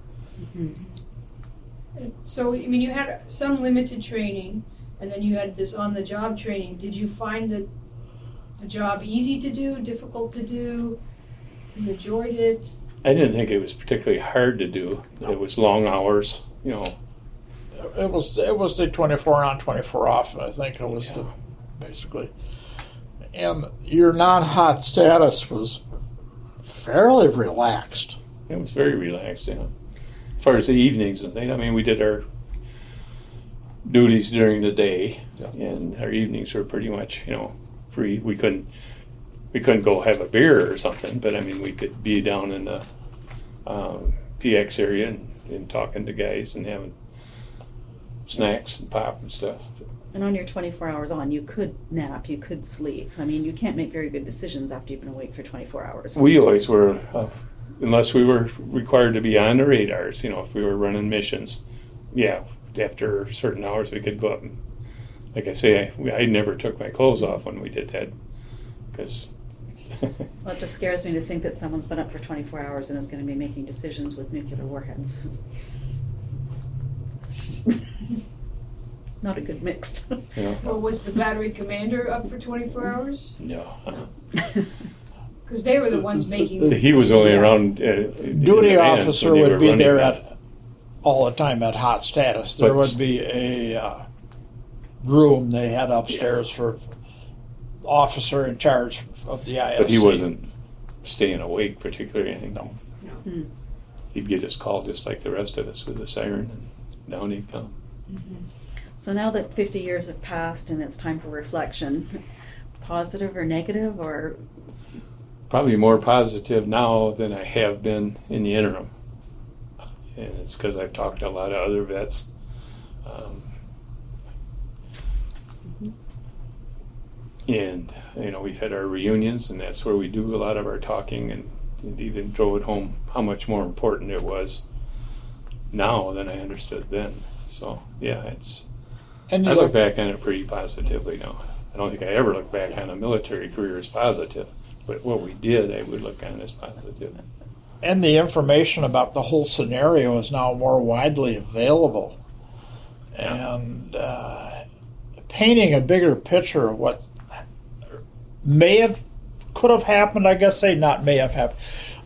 So, I mean, you had some limited training, and then you had this on-the-job training. Did you find the job easy to do, difficult to do? You enjoyed it? I didn't think it was particularly hard to do. No. It was long hours, It was the 24 on, 24 off. I think it was basically, and your non-hot status was fairly relaxed. It was very relaxed, As far as the evenings and things, I mean, we did our duties during the day, and our evenings were pretty much, free. We couldn't go have a beer or something, but I mean, we could be down in the PX area and talking to guys and having snacks and pop and stuff. And on your 24 hours on, you could nap, you could sleep. I mean, you can't make very good decisions after you've been awake for 24 hours. We always were, unless we were required to be on the radars, if we were running missions. Yeah, after certain hours we could go up and, like I say, I never took my clothes off when we did that, because... Well, it just scares me to think that someone's been up for 24 hours and is going to be making decisions with nuclear warheads. Not a good mix. Well, was the battery commander up for 24 hours? No. Because they were the ones making... He was only around... Duty officer would be there all the time at hot status. There would be a room they had upstairs for officer in charge of the IFC. But he wasn't staying awake particularly, I think. No. He'd get his call just like the rest of us with the siren, and down he'd come. So now that 50 years have passed and it's time for reflection, positive or negative, or? Probably more positive now than I have been in the interim. And it's because I've talked to a lot of other vets. And, we've had our reunions, and that's where we do a lot of our talking, and it even drove it home how much more important it was now than I understood then. So, yeah, I look back on it pretty positively now. I don't think I ever look back on a military career as positive, but what we did, I would look on as positive. And the information about the whole scenario is now more widely available. And painting a bigger picture of what could have happened, I guess not may have happened.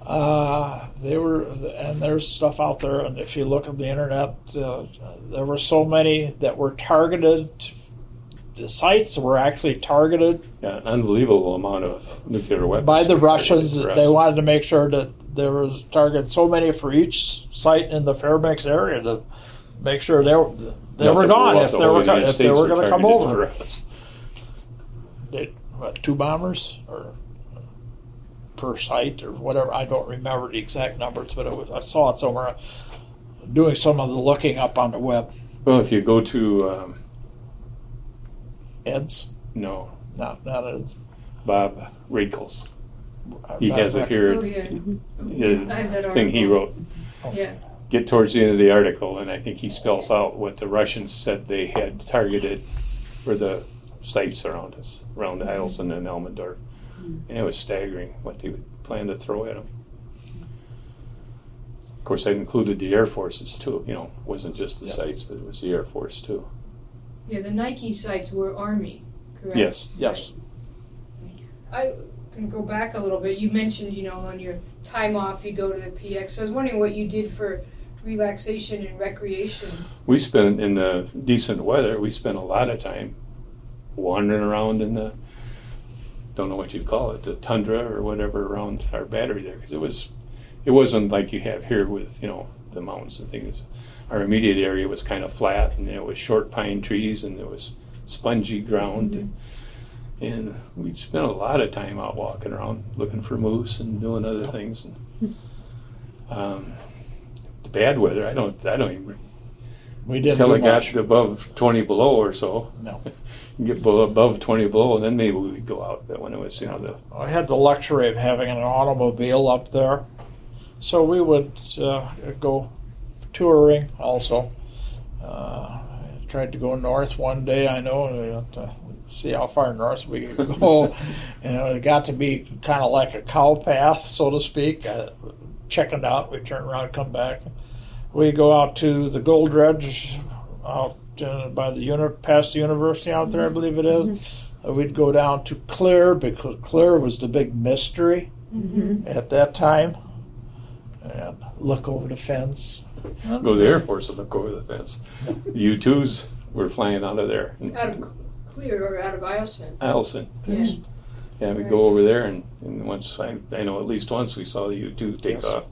There's stuff out there, and if you look at the internet, there were so many that were targeted. The sites were actually targeted. Yeah, an unbelievable amount of nuclear weapons by the Russians. For us. They wanted to make sure that there was targeted so many for each site in the Fairbanks area to make sure they were gone if they were going to come over. Two bombers or per site or whatever. I don't remember the exact numbers, but I saw it somewhere. Doing some of the looking up on the web. Well, if you go to Ed's? No, not Ed's. Bob Rakels. He has it here. Oh, yeah. The thing he wrote. Yeah. Get towards the end of the article, and I think he spells out what the Russians said they had targeted for the sites around us, around Eielson and Elmendorf. And it was staggering what they would plan to throw at them. Of course, that included the Air Forces too. You know, it wasn't just the Yeah. sites, but it was the Air Force too. Yeah, the Nike sites were Army, correct? Yes. Yes. I can go back a little bit. You mentioned, on your time off, you go to the PX. So I was wondering what you did for relaxation and recreation. We spent, in the decent weather, we spent a lot of time wandering around in the, don't know what you'd call it, the tundra or whatever around our battery there, because it wasn't like you have here with, the mountains and things. Our immediate area was kind of flat, and there was short pine trees, and there was spongy ground. Mm-hmm. And we spent a lot of time out walking around, looking for moose and doing other things. And, the bad weather, I don't even We didn't until do it got much. above 20 below or so. No. Get above 20 below, and then maybe we'd go out. But when it was, I had the luxury of having an automobile up there, so we would go touring also. Tried to go north one day, I know, to see how far north we could go. It got to be kind of like a cow path, so to speak. Check it out, we turn around, come back. We go out to the Gold Dredge out by past the university out there, I believe it is. We'd go down to Clear, because Clear was the big mystery at that time, and look over the fence. go to the Air Force and look over the fence. U-2s were flying out of there. Out of Clear or out of Eielson? Eielson. Yeah. Yeah, we'd go over there, and once I know at least once we saw the U-2 take Yes. off.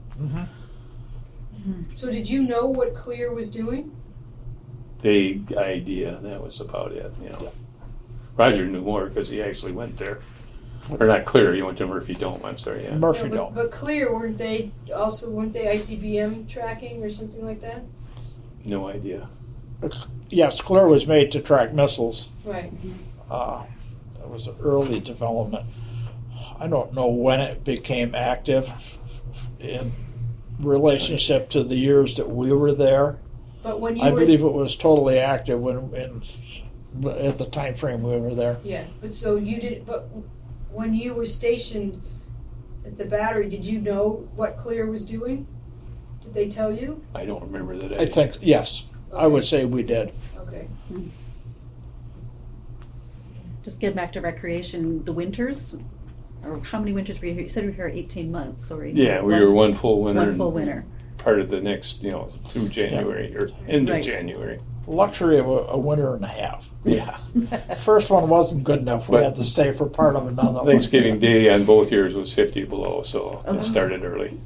So did you know what Clear was doing? Vague idea, that was about it. Roger knew more because he actually went there. Or not Clear, he went to Murphy Dome, I'm sorry, yeah. Murphy No, Dome. but Clear, weren't they ICBM tracking or something like that? No idea. Yes, Clear was made to track missiles. Right. That was an early development. I don't know when it became active in relationship to the years that we were there. But when you I were, believe it was totally active at the time frame we were there. yeah. But so you did. But when you were stationed at the battery, did you know what Clear was doing? Did they tell you? I don't remember that. I think, yes, I would say we did. Okay. Just getting back to recreation, the winters, or how many winters were you here? You said we were here 18 months, so Yeah, we were one full winter. One full winter. Part of the next, through January or end of Right. January. Luxury of a winter and a half. Yeah. First one wasn't good enough. We But had to stay for part of another one. Thanksgiving Day on both years was 50 below, so Oh. it started early.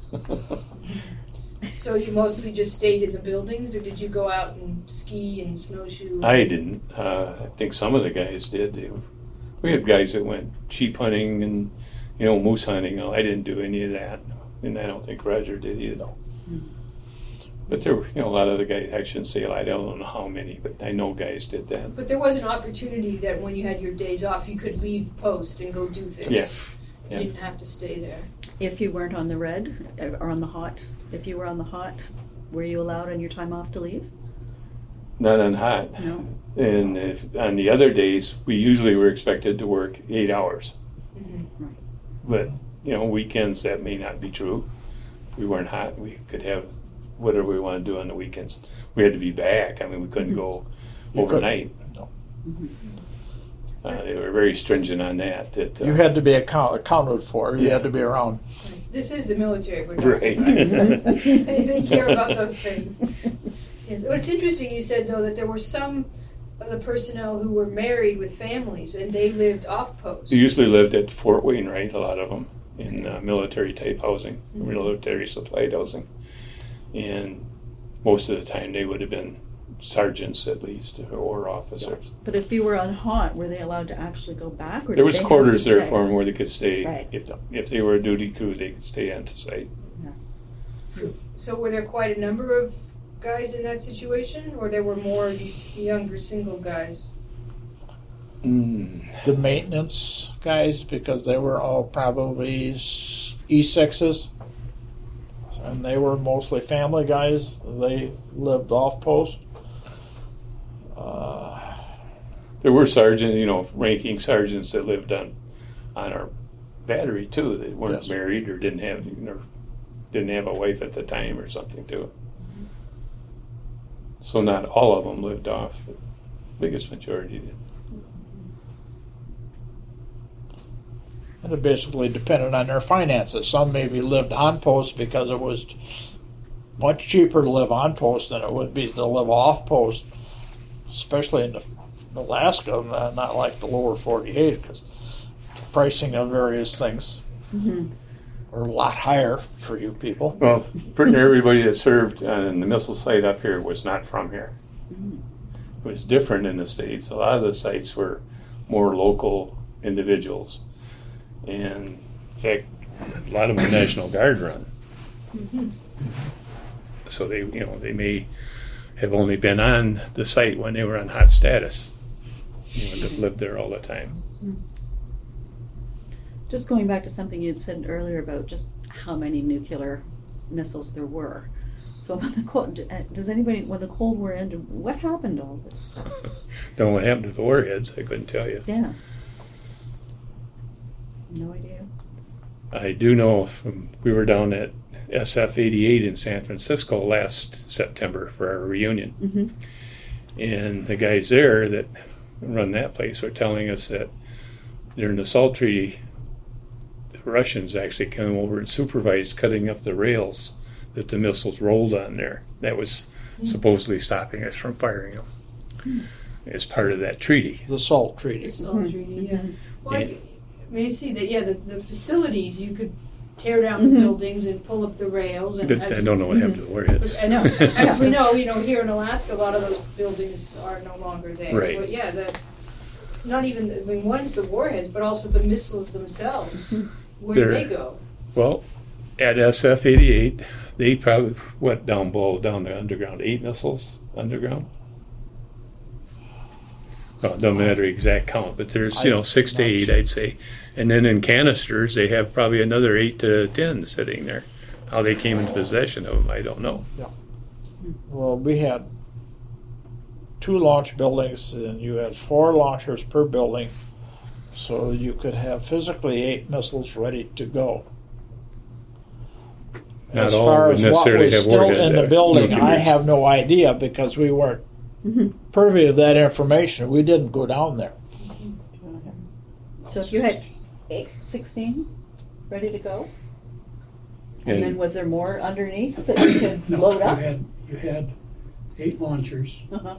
So you mostly just stayed in the buildings, or did you go out and ski and snowshoe? I didn't. I think some of the guys did. We had guys that went sheep hunting and, moose hunting. I didn't do any of that. And I don't think Roger did either. But there were, a lot of the guys, I shouldn't say a lot, I don't know how many, but I know guys did that. But there was an opportunity that when you had your days off, you could leave post and go do things. Yes. You Yeah. didn't have to stay there. If you weren't on the red or on the hot, if you were on the hot, were you allowed on your time off to leave? Not on hot. No. And on the other days, we usually were expected to work 8 hours. Mm-hmm. But, weekends, that may not be true. If we weren't hot, we could have whatever we want to do on the weekends. We had to be back. I mean, we couldn't go You overnight. No. They were very stringent on that. You had to be accounted for. You Yeah. had to be around. This is the military. We're talking Right. about. They care about those things. Yes. Well, it's interesting you said, though, that there were some of the personnel who were married with families, and they lived off post. They usually lived at Fort Wainwright, a lot of them, in military-type housing, military supplied housing. And most of the time they would have been sergeants at least, or officers. But if you were on hot, were they allowed to actually go back? Or There did was they have quarters to there stay? for them where they could stay. Right. If they were a duty crew, they could stay on site. So were there quite a number of guys in that situation, or there were more of these younger single guys? The maintenance guys, because they were all probably E6s, and they were mostly family guys. They lived off post. There were sergeant, ranking sergeants that lived on our battery too. That weren't Yes. married or didn't have didn't have a wife at the time or something too. So not all of them lived off. The biggest majority did. And it basically depended on their finances. Some maybe lived on post because it was much cheaper to live on post than it would be to live off post, especially in Alaska, not like the lower 48, because the pricing of various things are a lot higher for you people. Well, pretty much everybody that served on the missile site up here was not from here. It was different in the States. A lot of the sites were more local individuals. And in fact, a lot of them were National Guard run. So they may have only been on the site when they were on hot status. That lived there all the time. Just going back to something you had said earlier about just how many nuclear missiles there were. So when the Cold War ended, what happened to all this stuff? Don't know what happened to the warheads. I couldn't tell you. Yeah. No idea. I do know we were down at SF-88 in San Francisco last September for our reunion. And the guys there that run that place were telling us that during the SALT Treaty, the Russians actually came over and supervised cutting up the rails that the missiles rolled on there. That was supposedly stopping us from firing them as part of that treaty. The SALT Treaty. The SALT Treaty, yeah. Well, I mean, you see that, the facilities, you could tear down the buildings and pull up the rails. And But I don't know what happened to the warheads. As we know, here in Alaska, a lot of those buildings are no longer there. Right. But yeah, one's the warheads, but also the missiles themselves. Where did they go? Well, at SF-88, they probably went down the underground, 8 missiles underground. Well, it doesn't matter the exact count, but there's 6 to 8, I'd say. And then in canisters, they have probably another 8 to 10 sitting there. How they came into possession of them, I don't know. Yeah. Well, we had 2 launch buildings, and you had 4 launchers per building, so you could have physically 8 missiles ready to go. Not As all far would as what necessarily was have still warhead, in the building, I nuclears. have no idea because we weren't privy to that information. We didn't go down there. So if you had 16 ready to go, and then And was there more underneath that you could load up? You had 8 launchers. Uh-huh.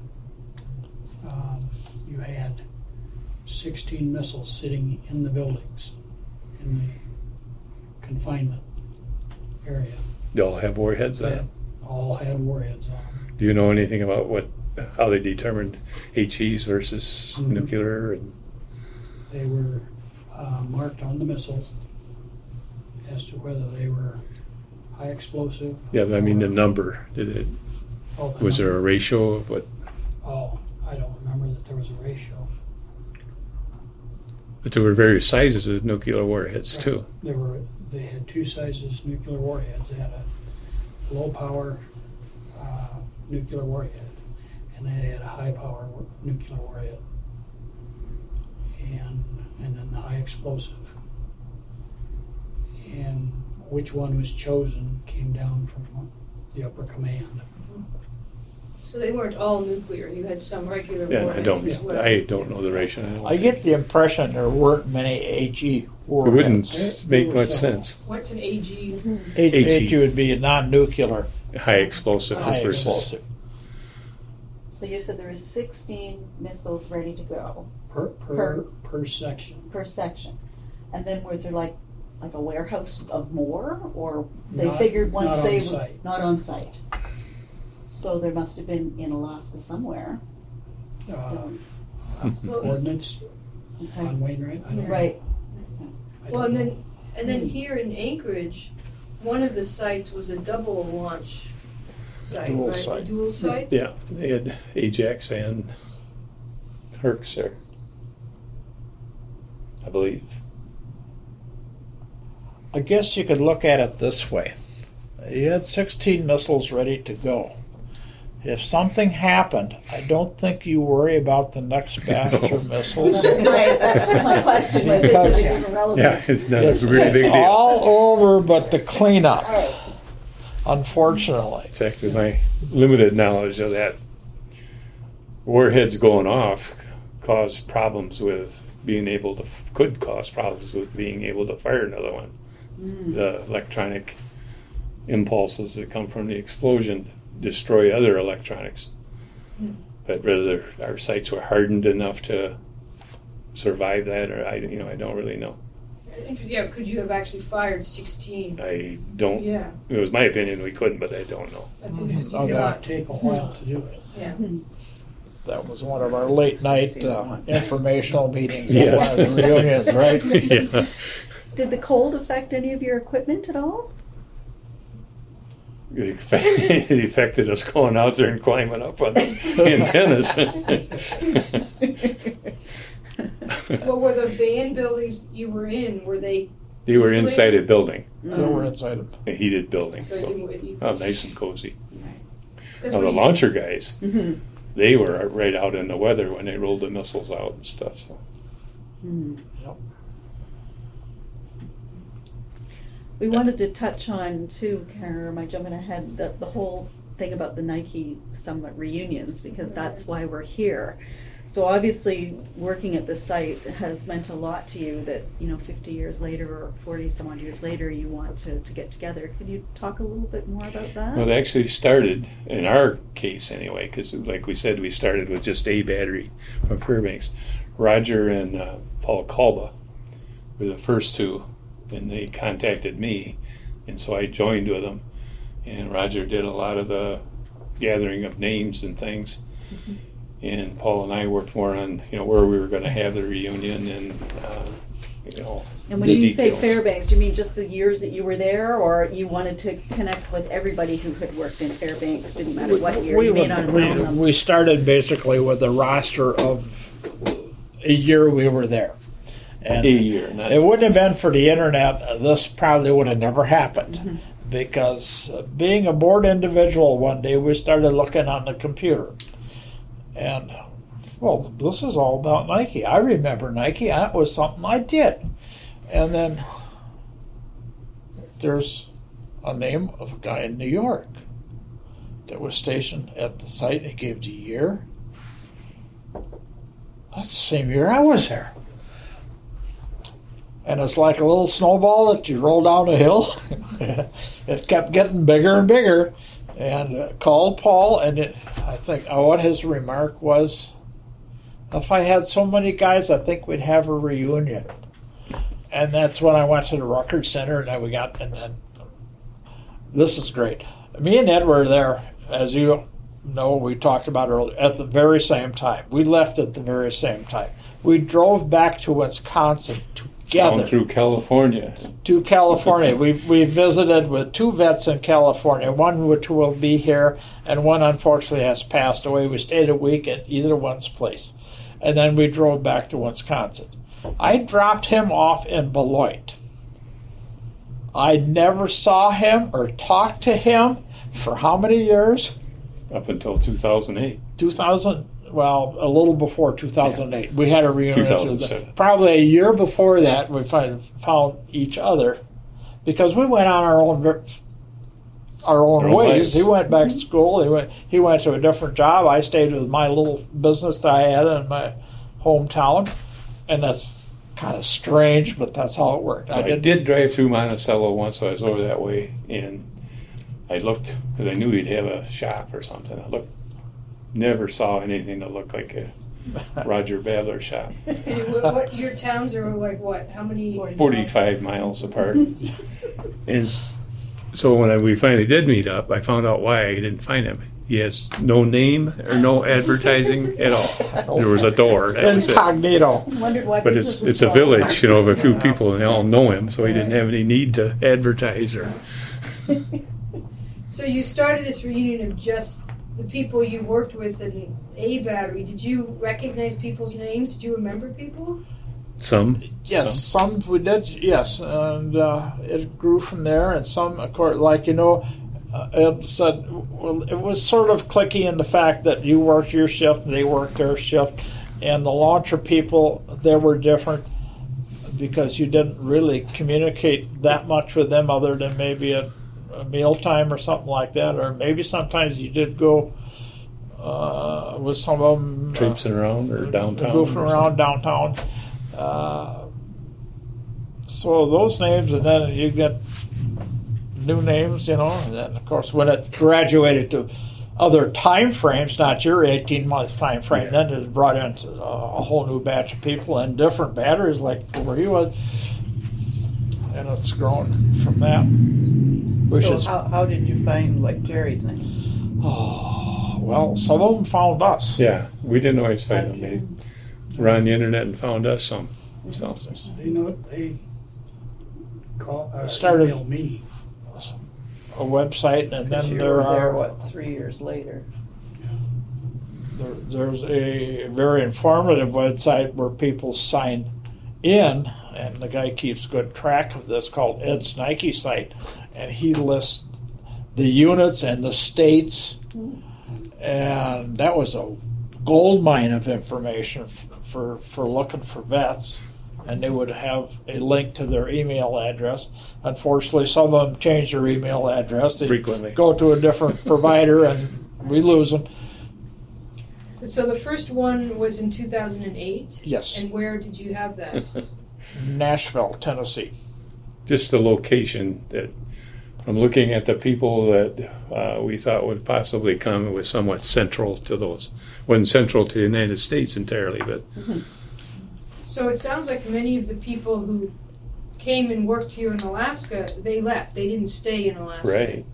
You had 16 missiles sitting in the buildings, in the confinement area. they all have warheads on That them. all had warheads on them. Do you know anything about how they determined HEs versus Mhm. nuclear? And They were marked on the missiles as to whether they were high explosive. yeah, but I mean the or- number. Oh, the Was there a number. ratio of what? Oh, I don't remember that there was a ratio. But there were various sizes of nuclear warheads too. They had 2 sizes nuclear warheads. They had a low power nuclear warhead, and they had a high power nuclear warhead, and then the high explosive. And which one was chosen came down from the upper command. So they weren't all nuclear. You had some regular Yeah, warheads as well. I don't know the ratio. I get the impression there weren't many HE It warheads. wouldn't make much sense. What's an AG? HE would be a non-nuclear, High explosive high versus. explosive. So you said there was 16 missiles ready to go Per section. per section, and then was there like a warehouse of more, or they Not- figured once not they on were site. not on site? So there must have been in Alaska somewhere. Ordnance Okay. on Wainwright. I don't know. Right. I Well, don't and know. then here in Anchorage, one of the sites was a double launch site, Dual right? site. A dual site. Yeah, they had Ajax and Hercs there, I believe. I guess you could look at it this way. You had 16 missiles ready to go. if something happened, I don't think you worry about the next batch of missiles. That was my question. Was Because- this even relevant? Yeah, it's not It's, a really big it's deal. all over but the cleanup, All right. unfortunately. In fact, with my limited knowledge of that, warheads going off cause problems with being able to, could cause problems with being able to fire another one. The electronic impulses that come from the explosion destroy other electronics. But whether our sites were hardened enough to survive that, or I don't really know. Yeah, could you have actually fired 16? I don't. Yeah, It was my opinion we couldn't, but I don't know. that's interesting. Oh, It yeah. would take a while to do it. Yeah. That was one of our late night informational meetings Yes. at one of the reunions, right? Yeah. Did the cold affect any of your equipment at all? It affected us going out there and climbing up on the antennas. Well, were the van buildings you were in, were they? They were inside a building, They were inside of a heated building, So so you nice and cozy. 'cause Now, when the you- launcher guys, Mm-hmm. they were right out in the weather when they rolled the missiles out and stuff. So We wanted to touch on too, Karen, am I jumping ahead, the whole thing about the Nike Summit reunions, because that's why we're here. So obviously, working at the site has meant a lot to you that, 50 years later or 40 some odd years later, you want to get together. Could you talk a little bit more about that? well, it actually started in our case anyway, because like we said, we started with just a battery from Fairbanks. Roger and Paul Kalba were the first two, and they contacted me, and so I joined with them. And Roger did a lot of the gathering of names and things. And Paul and I worked more on, where we were going to have the reunion and, And when the you say details. Fairbanks, do you mean just the years that you were there, or you wanted to connect with everybody who had worked in Fairbanks? Didn't matter what year. You may not have known them. we started basically with a roster of a year we were there. And a year. Not, it wouldn't have been for the internet, this probably would have never happened. Because being a bored individual one day, we started looking on the computer. And, well, this is all about Nike. I remember Nike. That was something I did. And then there's a name of a guy in New York that was stationed at the site. He gave the year. That's the same year I was there. And it's like a little snowball that you roll down a hill. It kept getting bigger and bigger. And called Paul, and I think what his remark was, if I had so many guys, I think we'd have a reunion. And that's when I went to the Record Center, and then this is great. Me and Ed were there, as you know, we talked about earlier, at the very same time. We left at the very same time. We drove back to Wisconsin together. down through California. To California. We visited with two vets in California, one which will be here, and one unfortunately has passed away. We stayed a week at either one's place. And then we drove back to Wisconsin. I dropped him off in Beloit. I never saw him or talked to him for how many years? Up until 2008. 2000, well, a little before 2008. We had a reunion. 2007. Probably a year before that, we found each other because we went on our own ways. ways. He went back to school. He went to a different job. I stayed with my little business that I had in my hometown, and that's kind of strange, but that's how it worked. I did drive through Monticello once. I was over that way, and I looked because I knew he'd have a shop or something. I looked, never saw anything that looked like a Roger Badler shop. And what your towns are like? What? How many? 45 miles apart. And so when we finally did meet up, I found out why I didn't find him. He has no name or no advertising at all. There was a door. That was it. Incognito. Wondered why But business was it's a slow. village, of a few people, and they all know him, so he didn't have any need to advertise or. So you started this reunion of just the people you worked with in A Battery. Did you recognize people's names? Did you remember people? Some. Yes, some we did, yes, and it grew from there, and some, of course, like, Ed said, well, it was sort of clicky in the fact that you worked your shift and they worked their shift. And the launcher people, they were different because you didn't really communicate that much with them other than maybe a mealtime or something like that. Or maybe sometimes you did go with some of them. Traipsing around or downtown. Goofing around downtown. So those names, and then you get new names, and then of course when it graduated to other time frames, not your 18-month time frame, then it brought in a whole new batch of people and different batteries like for where he was, and it's grown from that. How did you find like Jerry's name? Oh, well, some of them found us. Yeah, we didn't always find them. They were on the internet and found us some. So. They Started- email me. A website, and Because then you there were there, are. 3 years later? There's a very informative website where people sign in, and the guy keeps good track of this, called Ed's Nike site, and he lists the units and the states, and that was a gold mine of information for looking for vets. And they would have a link to their email address. Unfortunately, some of them change their email address. They Frequently. go to a different provider, and we lose them. So the first one was in 2008? Yes. And where did you have that? Nashville, Tennessee. Just the location that I'm looking at the people that we thought would possibly come. It was somewhat central to those. Wasn't central to the United States entirely, but So it sounds like many of the people who came and worked here in Alaska, they left. They didn't stay in Alaska. right.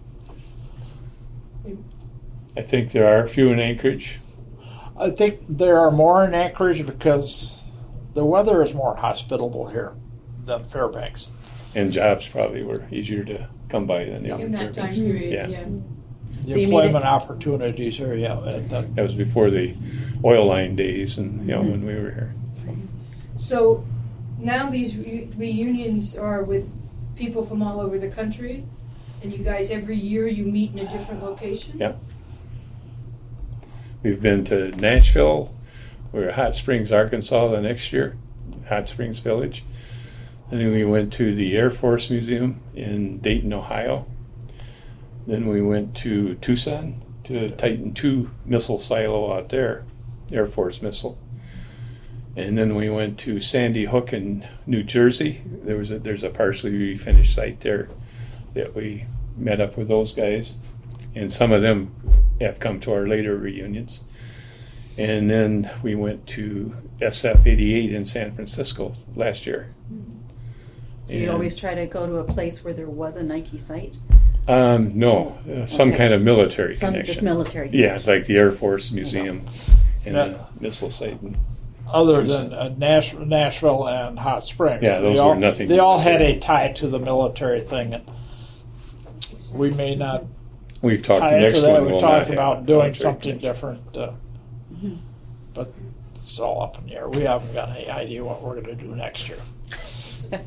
I think there are a few in Anchorage. I think there are more in Anchorage because the weather is more hospitable here than Fairbanks. And jobs probably were easier to come by than they were In that time Fairbanks. period, Yeah. yeah. The So you mean employment opportunities here, at that. That was before the oil line days, and when we were here. So. So now these reunions are with people from all over the country, and you guys every year you meet in a different location? Yep. We've been to Nashville. We were at Hot Springs, Arkansas the next year, Hot Springs Village. And then we went to the Air Force Museum in Dayton, Ohio. Then we went to Tucson, to the Titan II missile silo out there, Air Force missile. And then we went to Sandy Hook in New Jersey. There's a partially refinished site there that we met up with those guys. And some of them have come to our later reunions. And then we went to SF-88 in San Francisco last year. So you always try to go to a place where there was a Nike site? No, some Okay. kind of military Some connection. just military Yeah, connection. like the Air Force Museum and Yeah. the missile site. Other than Nashville and Hot Springs. Yeah, those they all, were nothing They all military. had a tie to the military thing. And we may not We've talked tie the it next to that. one. We will talked not about have doing military something connection. different. But it's all up in the air. We haven't got any idea what we're going to do next year.